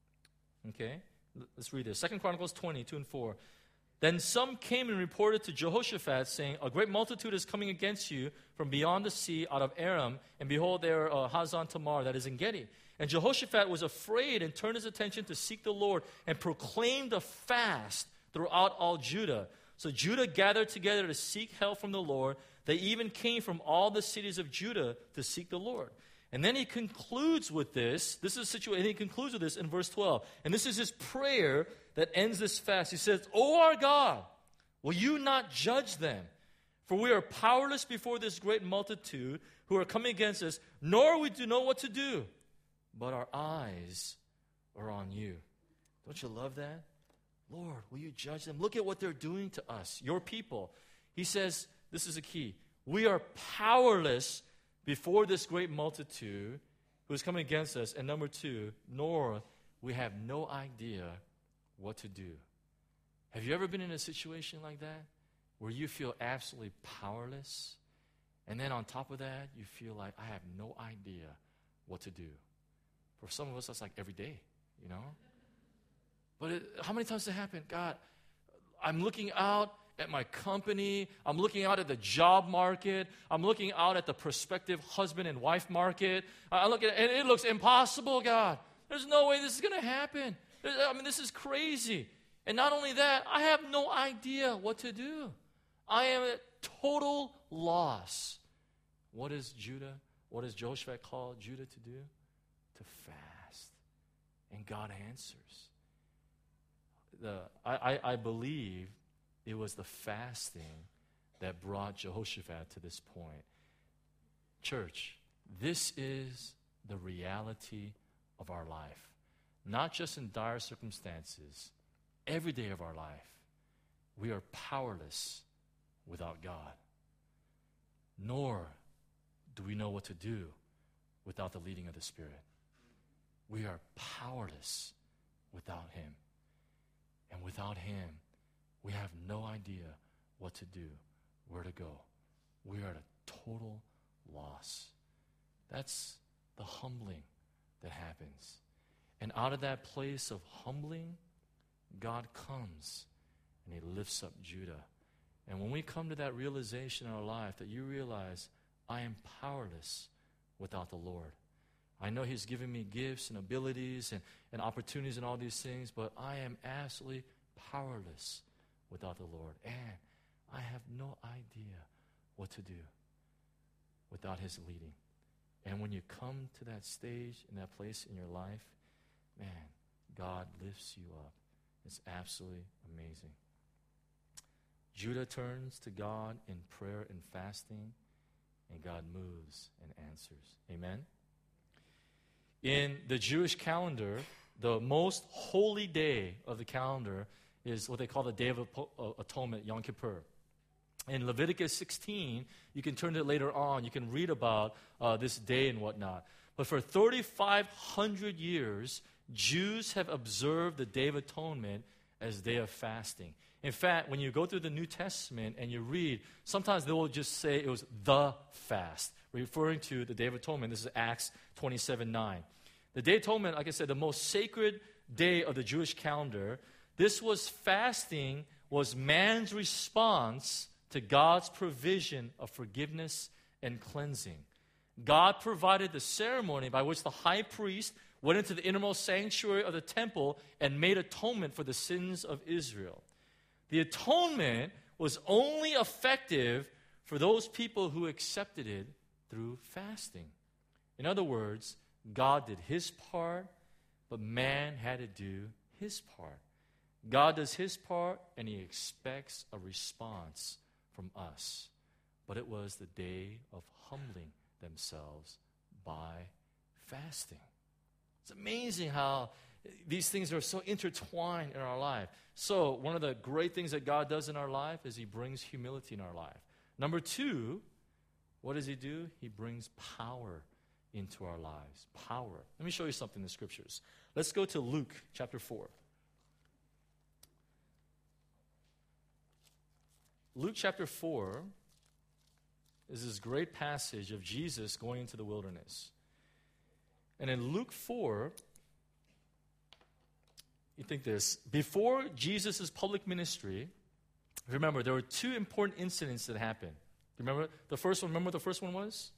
Okay, let's read this. Second Chronicles twenty, two and four. Then some came and reported to Jehoshaphat, saying, a great multitude is coming against you from beyond the sea out of Aram, and behold, they are uh, Hazan Tamar, that is in Gedi. And Jehoshaphat was afraid and turned his attention to seek the Lord and proclaimed a fast throughout all Judah. So Judah gathered together to seek help from the Lord. They even came from all the cities of Judah to seek the Lord. And then he concludes with this. This is a situation. He concludes with this in verse twelve. And this is his prayer that ends this fast. He says, O our God, will you not judge them? For we are powerless before this great multitude who are coming against us, nor we do know what to do. But our eyes are on you. Don't you love that? Lord, will you judge them? Look at what they're doing to us, your people. He says, this is a key. We are powerless before this great multitude who is coming against us. And number two, nor we have no idea what to do. Have you ever been in a situation like that where you feel absolutely powerless? And then on top of that, you feel like, I have no idea what to do. For some of us, that's like every day, you know? But it, how many times does it happen? God, I'm looking out at my company. I'm looking out at the job market. I'm looking out at the prospective husband and wife market. I look at it, and it looks impossible, God. There's no way this is going to happen. I mean, this is crazy. And not only that, I have no idea what to do. I am at total loss. What is Judah? What does Jehoshaphat call Judah to do? To fast. And God answers. The, I, I, I believe it was the fasting that brought Jehoshaphat to this point. Church, this is the reality of our life. Not just in dire circumstances, every day of our life, we are powerless without God. Nor do we know what to do without the leading of the Spirit. We are powerless without Him. And without Him, we have no idea what to do, where to go. We are at a total loss. That's the humbling that happens. And out of that place of humbling, God comes and He lifts up Judah. And when we come to that realization in our life, that you realize, I am powerless without the Lord. I know He's given me gifts and abilities and, and opportunities and all these things, but I am absolutely powerless without the Lord. And I have no idea what to do without His leading. And when you come to that stage and that place in your life, man, God lifts you up. It's absolutely amazing. Judah turns to God in prayer and fasting, and God moves and answers. Amen? In the Jewish calendar, the most holy day of the calendar is what they call the Day of Atonement, Yom Kippur. In Leviticus sixteen, you can turn to it later on. You can read about uh, this day and whatnot. But for thirty-five hundred years, Jews have observed the Day of Atonement as a day of fasting. In fact, when you go through the New Testament and you read, sometimes they will just say it was the fast, referring to the Day of Atonement. This is Acts twenty-seven nine. The Day of Atonement, like I said, the most sacred day of the Jewish calendar. This was fasting, was man's response to God's provision of forgiveness and cleansing. God provided the ceremony by which the high priest went into the innermost sanctuary of the temple and made atonement for the sins of Israel. The atonement was only effective for those people who accepted it through fasting. In other words, God did His part, but man had to do his part. God does His part, and He expects a response from us. But it was the day of humbling themselves by fasting. It's amazing how these things are so intertwined in our life. So one of the great things that God does in our life is He brings humility in our life. Number two, what does He do? He brings power into our lives. Power. Let me show you something in the Scriptures. Let's go to Luke chapter four. Luke chapter four is this great passage of Jesus going into the wilderness. And in Luke four, you think this, before Jesus' public ministry, remember, there were two important incidents that happened. Remember the first one? Remember what the first one was?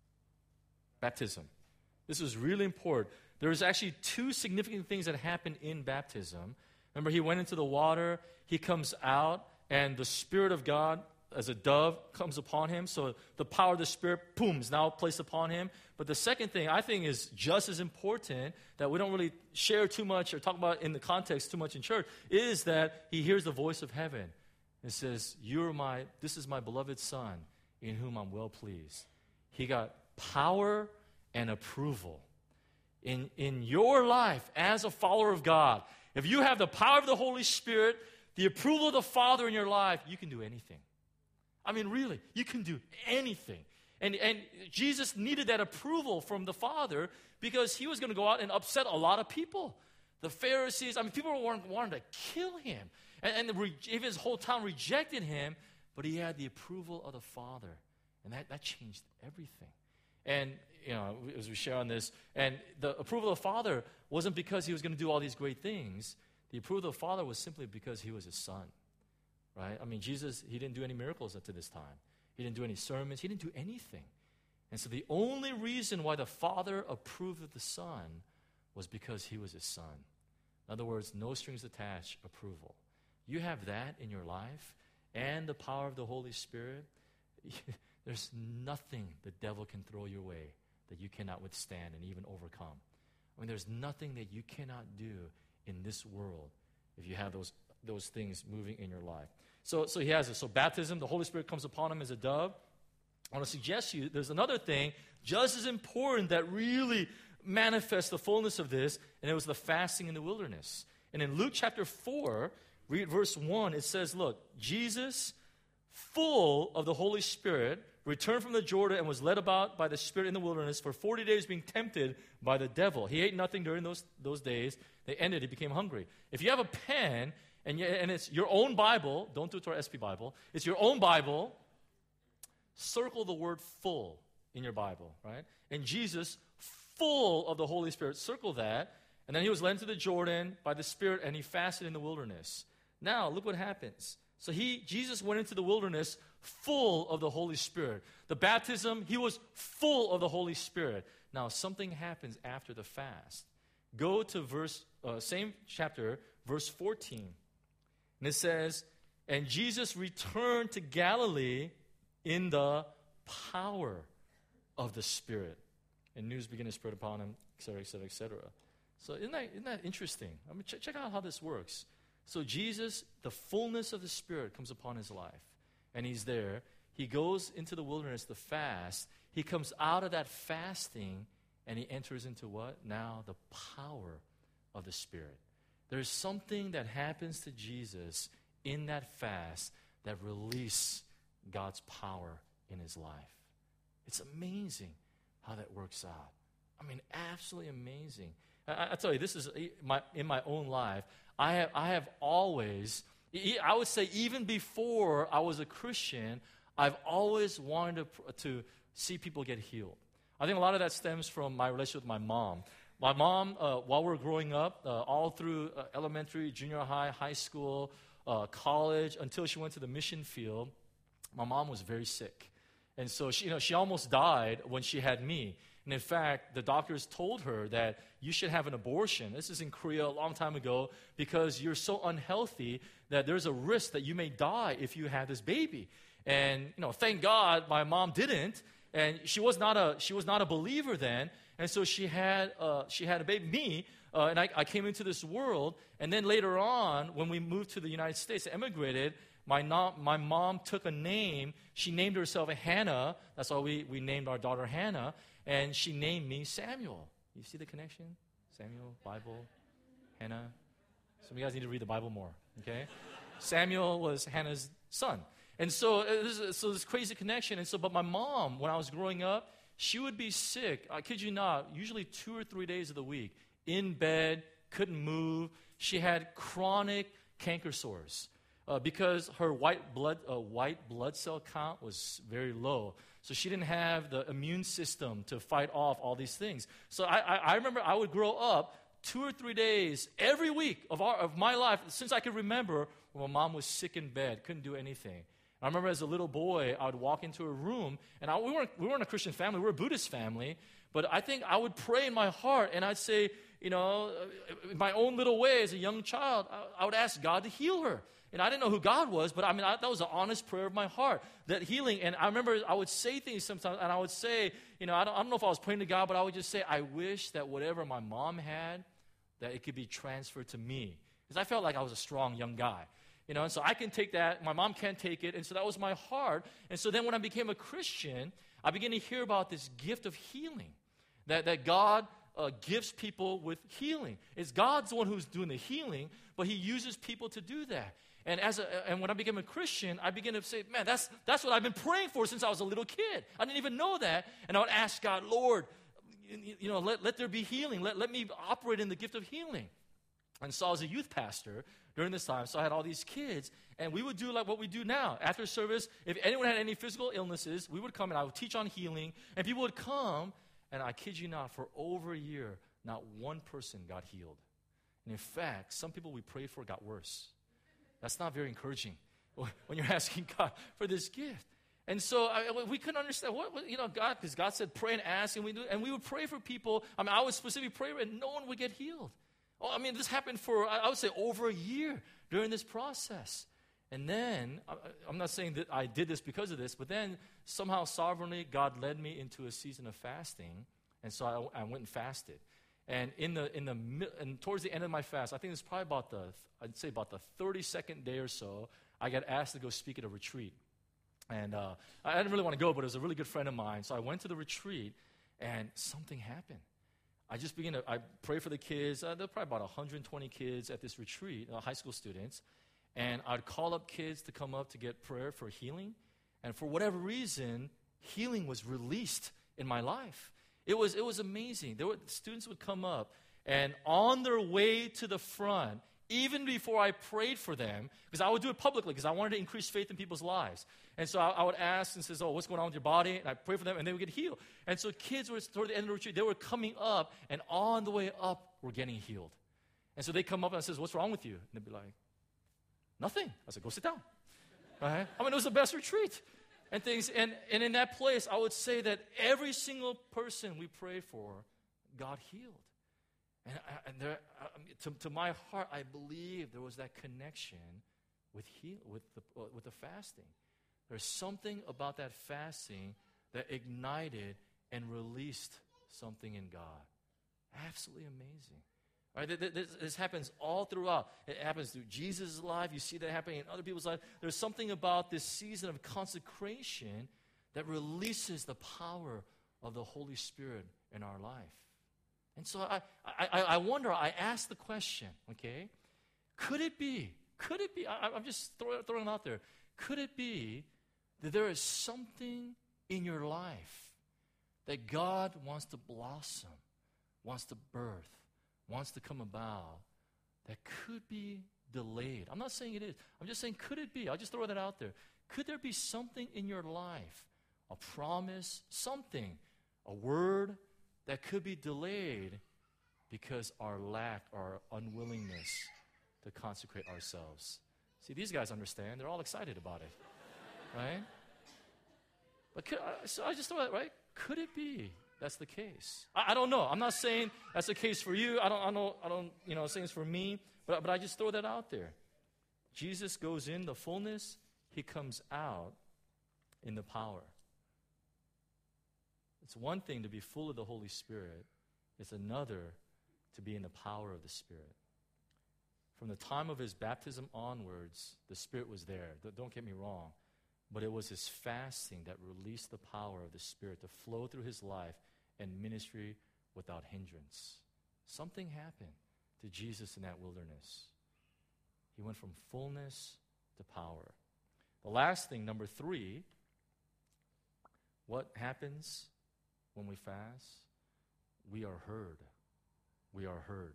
Baptism. This was really important. There was actually two significant things that happened in baptism. Remember, He went into the water, He comes out, and the Spirit of God, as a dove, comes upon Him. So the power of the Spirit, boom, is now placed upon Him. But the second thing I think is just as important, that we don't really share too much or talk about in the context too much in church, is that He hears the voice of heaven. It says, "You're my, this is my beloved Son, in whom I'm well pleased." He got power and approval. In, in your life as a follower of God, if you have the power of the Holy Spirit, the approval of the Father in your life, you can do anything. I mean, really, you can do anything. And, and Jesus needed that approval from the Father because He was going to go out and upset a lot of people. The Pharisees, I mean, people were wanting to kill Him. And, and the, even His whole town rejected Him, but He had the approval of the Father. And that, that changed everything. And, you know, as we share on this, and the approval of the Father wasn't because He was going to do all these great things. The approval of the Father was simply because He was His Son, right? I mean, Jesus, He didn't do any miracles up to this time. He didn't do any sermons. He didn't do anything. And so the only reason why the Father approved of the Son was because He was His Son. In other words, no strings attached approval. You have that in your life and the power of the Holy Spirit. There's nothing the devil can throw your way that you cannot withstand and even overcome. I mean, there's nothing that you cannot do in this world if you have those those things moving in your life. So, so he has it. So baptism, the Holy Spirit comes upon him as a dove. I want to suggest to you there's another thing just as important that really manifests the fullness of this, and it was the fasting in the wilderness. And in Luke chapter four, read verse one, it says, look, Jesus, full of the Holy Spirit, returned from the Jordan and was led about by the Spirit in the wilderness for forty days being tempted by the devil. He ate nothing during those, those days. They ended. He became hungry. If you have a pen, and, you, and it's your own Bible, don't do it to our S P Bible, it's your own Bible, circle the word full in your Bible, right? And Jesus, full of the Holy Spirit, circle that, and then He was led into the Jordan by the Spirit, and He fasted in the wilderness. Now, look what happens. So he, Jesus went into the wilderness full of the Holy Spirit. The baptism, He was full of the Holy Spirit. Now, something happens after the fast. Go to verse, uh, same chapter, verse fourteen. And it says, and Jesus returned to Galilee in the power of the Spirit. And news began to spread upon him, et cetera, et cetera, et cetera. So isn't that, isn't that interesting? I mean, ch- check out how this works. So Jesus, the fullness of the Spirit comes upon his life. And he's there. He goes into the wilderness to fast. He comes out of that fasting, and he enters into what? Now the power of the Spirit. There's something that happens to Jesus in that fast that releases God's power in his life. It's amazing how that works out. I mean, absolutely amazing. I, I tell you, this is my, in my own life. I have, I have always, I would say even before I was a Christian, I've always wanted to, to see people get healed. I think a lot of that stems from my relationship with my mom. My mom, uh, while we were growing up, uh, all through uh, elementary, junior high, high school, uh, college, until she went to the mission field, my mom was very sick. And so she, you know, she almost died when she had me. And in fact, the doctors told her that you should have an abortion. This is in Korea a long time ago, because you're so unhealthy that there's a risk that you may die if you have this baby. And you know, thank God my mom didn't. And she was not a she was not a believer then. And so she had uh, she had a baby, me, uh, and I, I came into this world. And then later on, when we moved to the United States, emigrated, my, no, my mom took a name. She named herself Hannah. That's why we, we named our daughter Hannah. And she named me Samuel. You see the connection? Samuel, Bible, Hannah. Some of you guys need to read the Bible more, okay? Samuel was Hannah's son. And so, uh, this, so this crazy connection. And so, but my mom, when I was growing up, she would be sick, I kid you not, usually two or three days of the week, in bed, couldn't move. She had chronic canker sores uh, because her white blood, uh, white blood cell count was very low. So she didn't have the immune system to fight off all these things. So I, I, I remember I would grow up two or three days every week of, our, of my life, since I could remember, when my mom was sick in bed, couldn't do anything. I remember as a little boy, I would walk into a room, and I, we, weren't, we weren't a Christian family, we were a Buddhist family, but I think I would pray in my heart, and I'd say, you know, in my own little way as a young child, I, I would ask God to heal her. And I didn't know who God was, but I mean, I, that was an honest prayer of my heart, that healing. And I remember I would say things sometimes, and I would say, you know, I don't, I don't know if I was praying to God, but I would just say, I wish that whatever my mom had, that it could be transferred to me. Because I felt like I was a strong young guy. You know, and so I can take that. My mom can't take it. And so that was my heart. And so then when I became a Christian, I began to hear about this gift of healing, that, that God uh, gives people with healing. It's God's the one who's doing the healing, but he uses people to do that. And as a, and when I became a Christian, I began to say, man, that's, that's what I've been praying for since I was a little kid. I didn't even know that. And I would ask God, Lord, you, you know, let, let there be healing. Let, let me operate in the gift of healing. And so I was a youth pastor during this time, so I had all these kids, and we would do like what we do now. After service, if anyone had any physical illnesses, we would come and I would teach on healing, and people would come, and I kid you not, for over a year, not one person got healed. And in fact, some people we prayed for got worse. That's not very encouraging when you're asking God for this gift. And so I, we couldn't understand what, what you know, God, because God said pray and ask, and we do, and we would pray for people. I mean, I would specifically pray, and no one would get healed. Oh, I mean, this happened for, I would say, over a year during this process. And then, I'm not saying that I did this because of this, but then somehow sovereignly, God led me into a season of fasting. And so I, I went and fasted. And in the in the and towards the end of my fast, I think it's probably about the, I'd say about the thirty-second day or so, I got asked to go speak at a retreat. And uh, I didn't really want to go, but it was a really good friend of mine. So I went to the retreat, and something happened. I just began to, I pray for the kids. Uh, there were probably about one hundred twenty kids at this retreat, uh, high school students. And I'd call up kids to come up to get prayer for healing. And for whatever reason, healing was released in my life. It was, it was amazing. There were, students would come up, and on their way to the front, even before I prayed for them, because I would do it publicly because I wanted to increase faith in people's lives. And so I, I would ask and says, oh, what's going on with your body? And I pray for them, and they would get healed. And so kids were, toward the end of the retreat, they were coming up, and on the way up, were getting healed. And so they come up and I says, what's wrong with you? And they'd be like, nothing. I said, go sit down. Right? I mean, it was the best retreat. and things. And, and in that place, I would say that every single person we prayed for, God healed. And, I, and there, I, to, to my heart, I believe there was that connection with heal, with the uh, with the fasting. There's something about that fasting that ignited and released something in God. Absolutely amazing. Right? This, this happens all throughout. It happens through Jesus' life. You see that happening in other people's lives. There's something about this season of consecration that releases the power of the Holy Spirit in our life. And so I, I, I wonder, I ask the question, okay, could it be, could it be, I, I'm just throw, throwing it out there, could it be that there is something in your life that God wants to blossom, wants to birth, wants to come about, that could be delayed? I'm not saying it is. I'm just saying, could it be? I'll just throw that out there. Could there be something in your life, a promise, something, a word that could be delayed because our lack, our unwillingness to consecrate ourselves? See, these guys understand. They're all excited about it, right? But could, so I just throw that, right? Could it be that's the case? I, I don't know. I'm not saying that's the case for you. I don't, I don't, I don't, you know, saying it's for me. But, but I just throw that out there. Jesus goes in the fullness. He comes out in the power. It's one thing to be full of the Holy Spirit. It's another to be in the power of the Spirit. From the time of his baptism onwards, the Spirit was there. Don't get me wrong. But it was his fasting that released the power of the Spirit to flow through his life and ministry without hindrance. Something happened to Jesus in that wilderness. He went from fullness to power. The last thing, number three, what happens when we fast? We are heard. We are heard.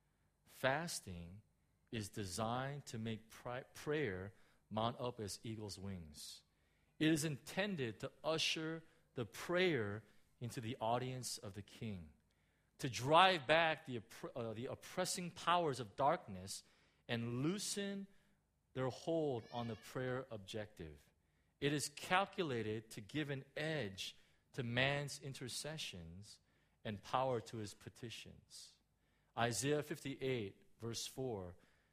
Fasting is designed to make pri- prayer mount up as eagle's wings. It is intended to usher the prayer into the audience of the king, to drive back the, opp- uh, the oppressing powers of darkness and loosen their hold on the prayer objective. It is calculated to give an edge to man's intercessions and power to his petitions. Isaiah fifty-eight, verse four,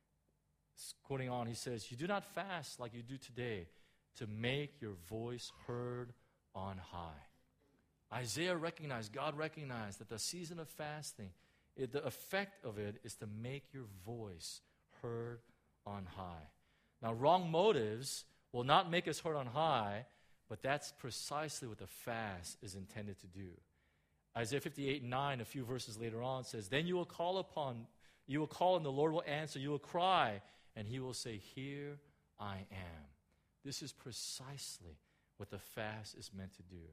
quoting on, he says, "You do not fast like you do today to make your voice heard on high." Isaiah recognized, God recognized that the season of fasting, it, the effect of it is to make your voice heard on high. Now, wrong motives will not make us heard on high, but that's precisely what the fast is intended to do. Isaiah fifty-eight nine, a few verses later on, says, "Then you will call upon, you will call and the Lord will answer. You will cry and he will say, 'Here I am.'" This is precisely what the fast is meant to do.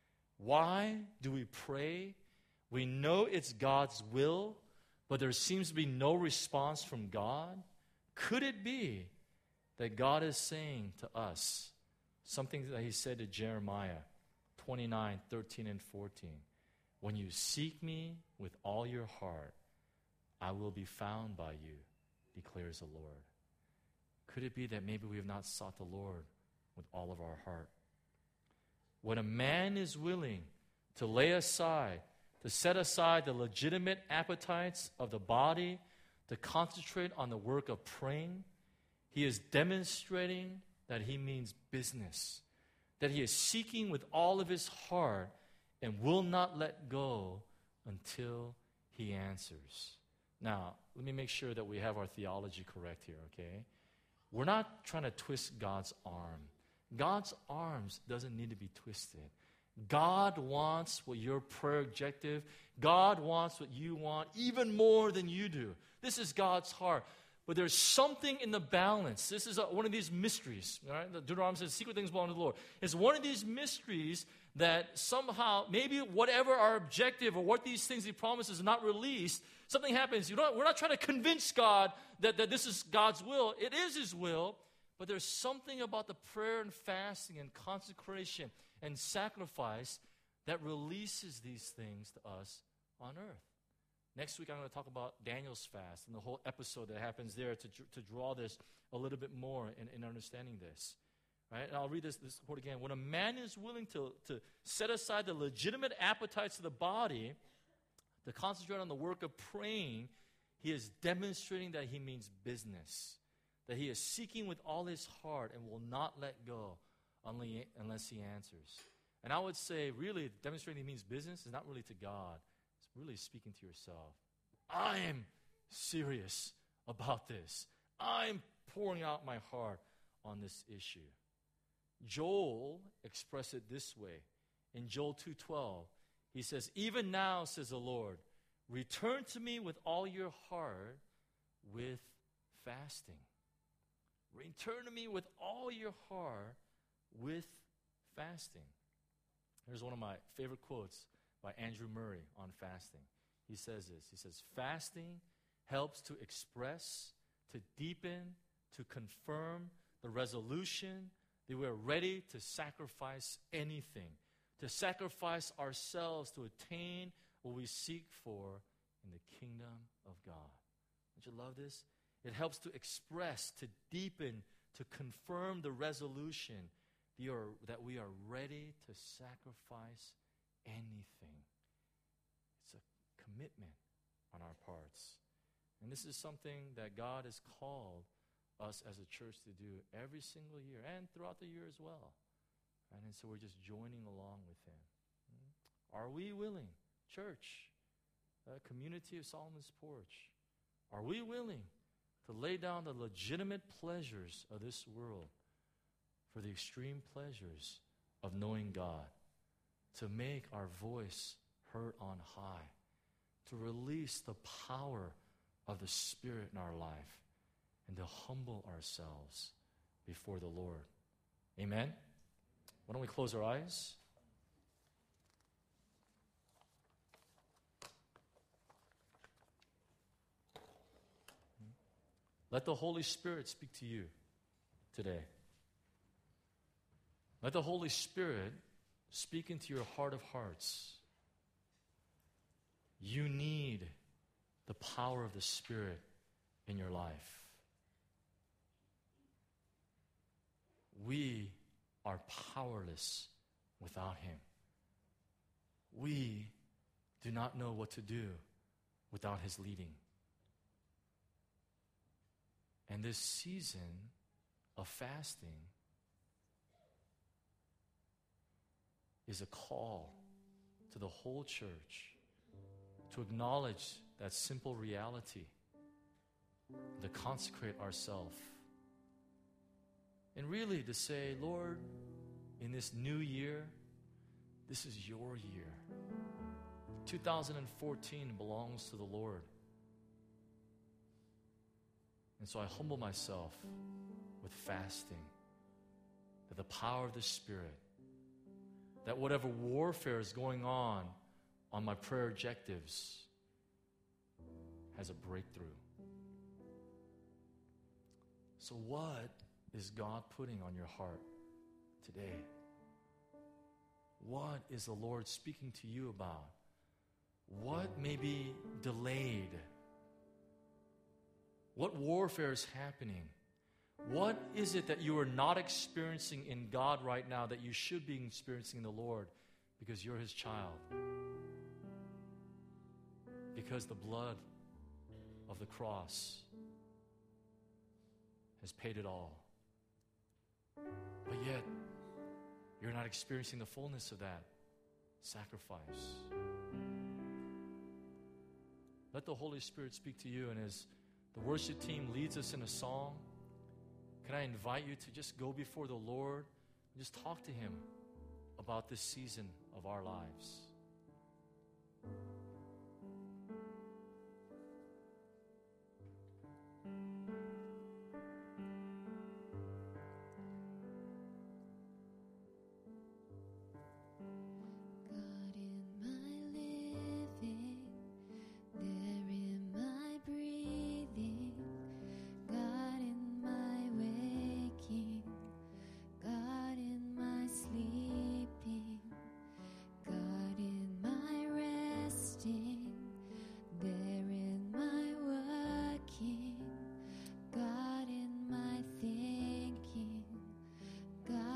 Why do we pray? We know it's God's will, but there seems to be no response from God. Could it be that God is saying to us something that he said to Jeremiah twenty-nine, thirteen, and fourteen? "When you seek me with all your heart, I will be found by you, declares the Lord." Could it be that maybe we have not sought the Lord with all of our heart? When a man is willing to lay aside, to set aside the legitimate appetites of the body, to concentrate on the work of praying, he is demonstrating that he means business, that he is seeking with all of his heart and will not let go until he answers. Now, let me make sure that we have our theology correct here, okay? We're not trying to twist God's arm. God's arms doesn't need to be twisted. God wants what your prayer objective, God wants what you want even more than you do. This is God's heart. But there's something in the balance. This is a, one of these mysteries. All right? The Deuteronomy says, secret things belong to the Lord. It's one of these mysteries that somehow, maybe whatever our objective or what these things he promises is not released, something happens. You know, we're not trying to convince God that, that this is God's will. It is his will. But there's something about the prayer and fasting and consecration and sacrifice that releases these things to us on earth. Next week, I'm going to talk about Daniel's fast and the whole episode that happens there to, to draw this a little bit more in, in understanding this. Right? And I'll read this, this quote again. When a man is willing to, to set aside the legitimate appetites of the body to concentrate on the work of praying, he is demonstrating that he means business, that he is seeking with all his heart and will not let go unless he answers. And I would say, really, demonstrating he means business is not really to God. It's really speaking to yourself. I am serious about this. I'm pouring out my heart on this issue. Joel expressed it this way. In Joel two twelve, he says, even now, says the Lord, return to me with all your heart with fasting. Return to me with all your heart with fasting. Here's one of my favorite quotes by Andrew Murray on fasting. He says this. He says, fasting helps to express, to deepen, to confirm the resolution that we're ready to sacrifice anything, to sacrifice ourselves to attain what we seek for in the kingdom of God. Don't you love this? It helps to express, to deepen, to confirm the resolution that we are ready to sacrifice anything. It's a commitment on our parts. And this is something that God has called us as a church to do every single year and throughout the year as well. Right? And so we're just joining along with him. Are we willing, church, uh, community of Solomon's Porch, are we willing to lay down the legitimate pleasures of this world for the extreme pleasures of knowing God, to make our voice heard on high, to release the power of the Spirit in our life, and to humble ourselves before the Lord? Amen? Why don't we close our eyes? Let the Holy Spirit speak to you today. Let the Holy Spirit speak into your heart of hearts. You need the power of the Spirit in your life. We are powerless without Him. We do not know what to do without His leading. And this season of fasting is a call to the whole church to acknowledge that simple reality, to consecrate ourselves, and really to say, Lord, in this new year, this is your year. two thousand fourteen belongs to the Lord. And so I humble myself with fasting, that the power of the Spirit, that whatever warfare is going on on my prayer objectives has a breakthrough. So what is God putting on your heart today? What is the Lord speaking to you about? What may be delayed? What warfare is happening? What is it that you are not experiencing in God right now that you should be experiencing in the Lord because you're His child? Because the blood of the cross has paid it all. But yet, you're not experiencing the fullness of that sacrifice. Let the Holy Spirit speak to you, and as the worship team leads us in a song, can I invite you to just go before the Lord and just talk to Him about this season of our lives. God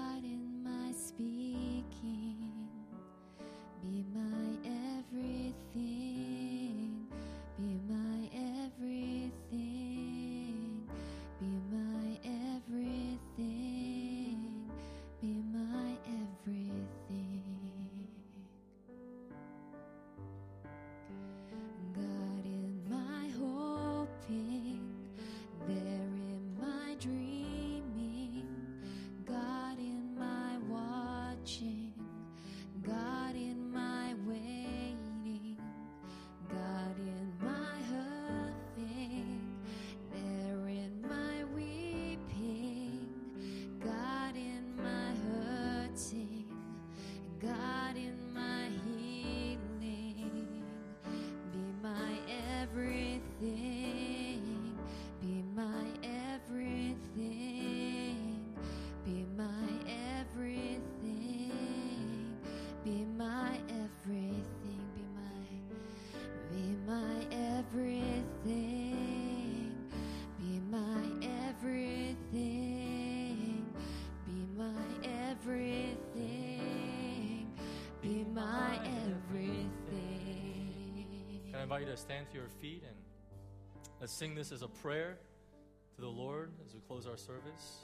invite you to stand to your feet and let's sing this as a prayer to the Lord as we close our service.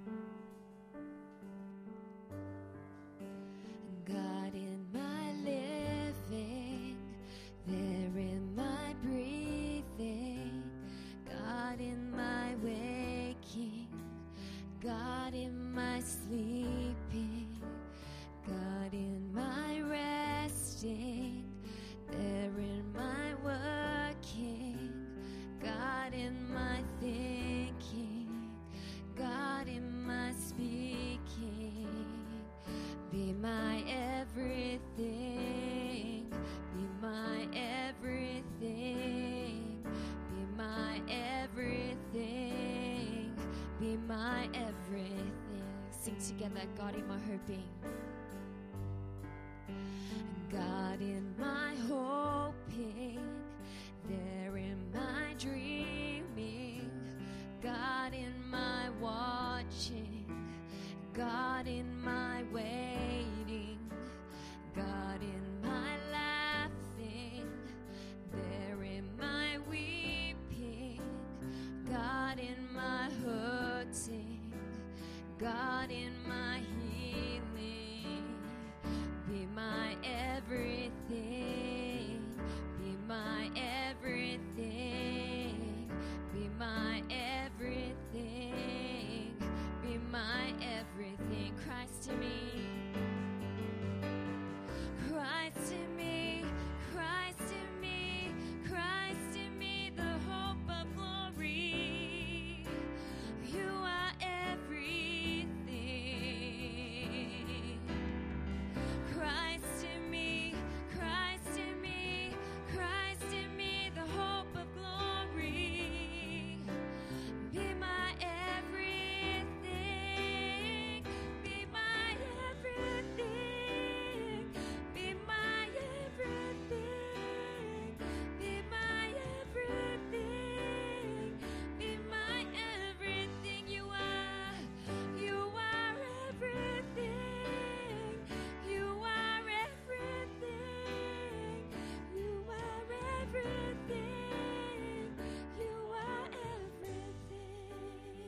God, in my living, there in my breathing, God in my waking, God in my sleeping, God in my resting, there in my working, God in my thinking, God in my speaking. Be my everything, be my everything, be my everything, be my everything. Sing together, God in my hoping, God in my hoping, there in my dreaming, God in my watching, God in my waiting, God in my laughing, there in my weeping, God in my hurting, God in my healing. Be my everything, be my everything, be my everything, be my everything. Christ in me, Christ in me, Christ in me, Christ in me, the hope of glory. You are everything. Christ in me, Christ in me, Christ in me, the hope of glory. Be my everything, be my everything, be my everything, be my everything, be my everything. You are, you are everything, you are everything, you are everything, you are everything.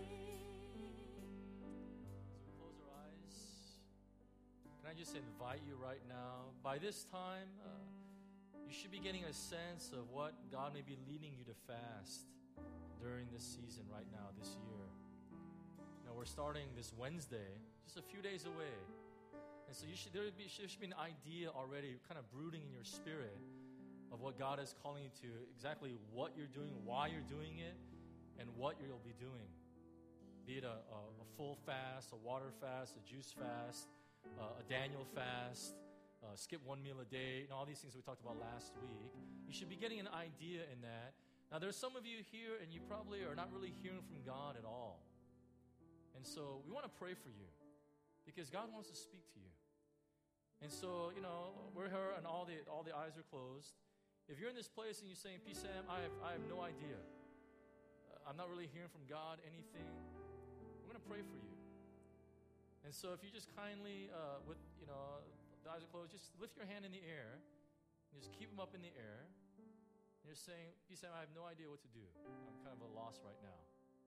As we close our eyes, can I just invite you right now? By this time, uh, you should be getting a sense of what God may be leading you to fast during this season right now, this year. You know, we're starting this Wednesday, just a few days away. And so you should, there, be, there should be an idea already kind of brooding in your spirit of what God is calling you to, exactly what you're doing, why you're doing it, and what you'll be doing. Be it a, a, a full fast, a water fast, a juice fast, uh, a Daniel fast, uh, skip one meal a day, and all these things we talked about last week. You should be getting an idea in that. Now, there's some of you here, and you probably are not really hearing from God at all. And so we want to pray for you because God wants to speak to you. And so, you know, we're here and all the all the eyes are closed. If you're in this place and you're saying, P. Sam, I have, I have no idea. Uh, I'm not really hearing from God anything. We're going to pray for you. And so if you just kindly, uh, with, you know, the eyes are closed, just lift your hand in the air. And just keep them up in the air. And you're saying, P. Sam, I have no idea what to do. I'm kind of at a loss right now.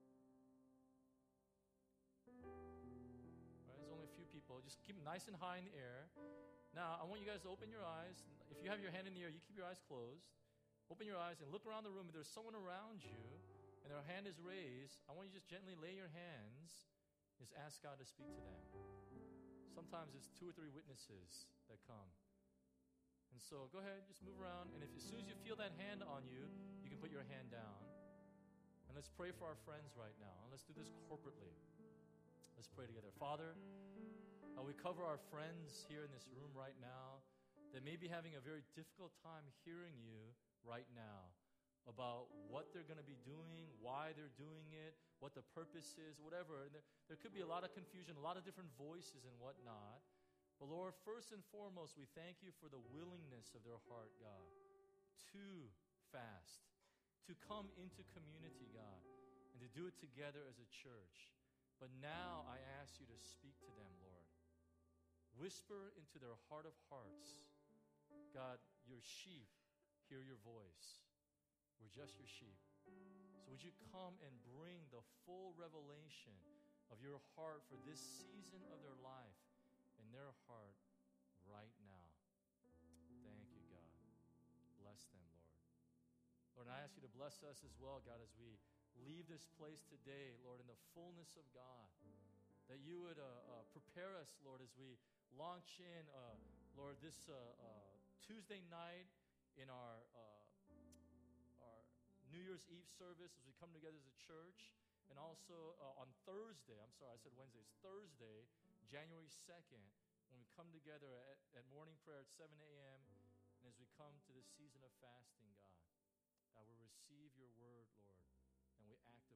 Right, there's only a few people. Just keep them nice and high in the air. Now, I want you guys to open your eyes. If you have your hand in the air, you keep your eyes closed. Open your eyes and look around the room. If there's someone around you and their hand is raised, I want you to just gently lay your hands. Just ask God to speak to them. Sometimes it's two or three witnesses that come. And so go ahead, just move around. And if as soon as you feel that hand on you, you can put your hand down. And let's pray for our friends right now. And let's do this corporately. Let's pray together. Father, Uh, we cover our friends here in this room right now that may be having a very difficult time hearing you right now about what they're going to be doing, why they're doing it, what the purpose is, whatever. And there, there could be a lot of confusion, a lot of different voices and whatnot. But Lord, first and foremost, we thank you for the willingness of their heart, God, to fast, to come into community, God, and to do it together as a church. But now I ask you to speak to them, Lord. Whisper into their heart of hearts, God, your sheep hear your voice. We're just your sheep. So would you come and bring the full revelation of your heart for this season of their life in their heart right now. Thank you, God. Bless them, Lord. Lord, and I ask you to bless us as well, God, as we leave this place today, Lord, in the fullness of God, that you would uh, uh, prepare us, Lord, as we launch in, uh, Lord, this uh, uh, Tuesday night in our uh, our New Year's Eve service as we come together as a church, and also uh, on Thursday, I'm sorry, I said Wednesday, it's Thursday, January second, when we come together at, at morning prayer at seven a.m., and as we come to this season of fasting, God, God, we receive your word, Lord, and we act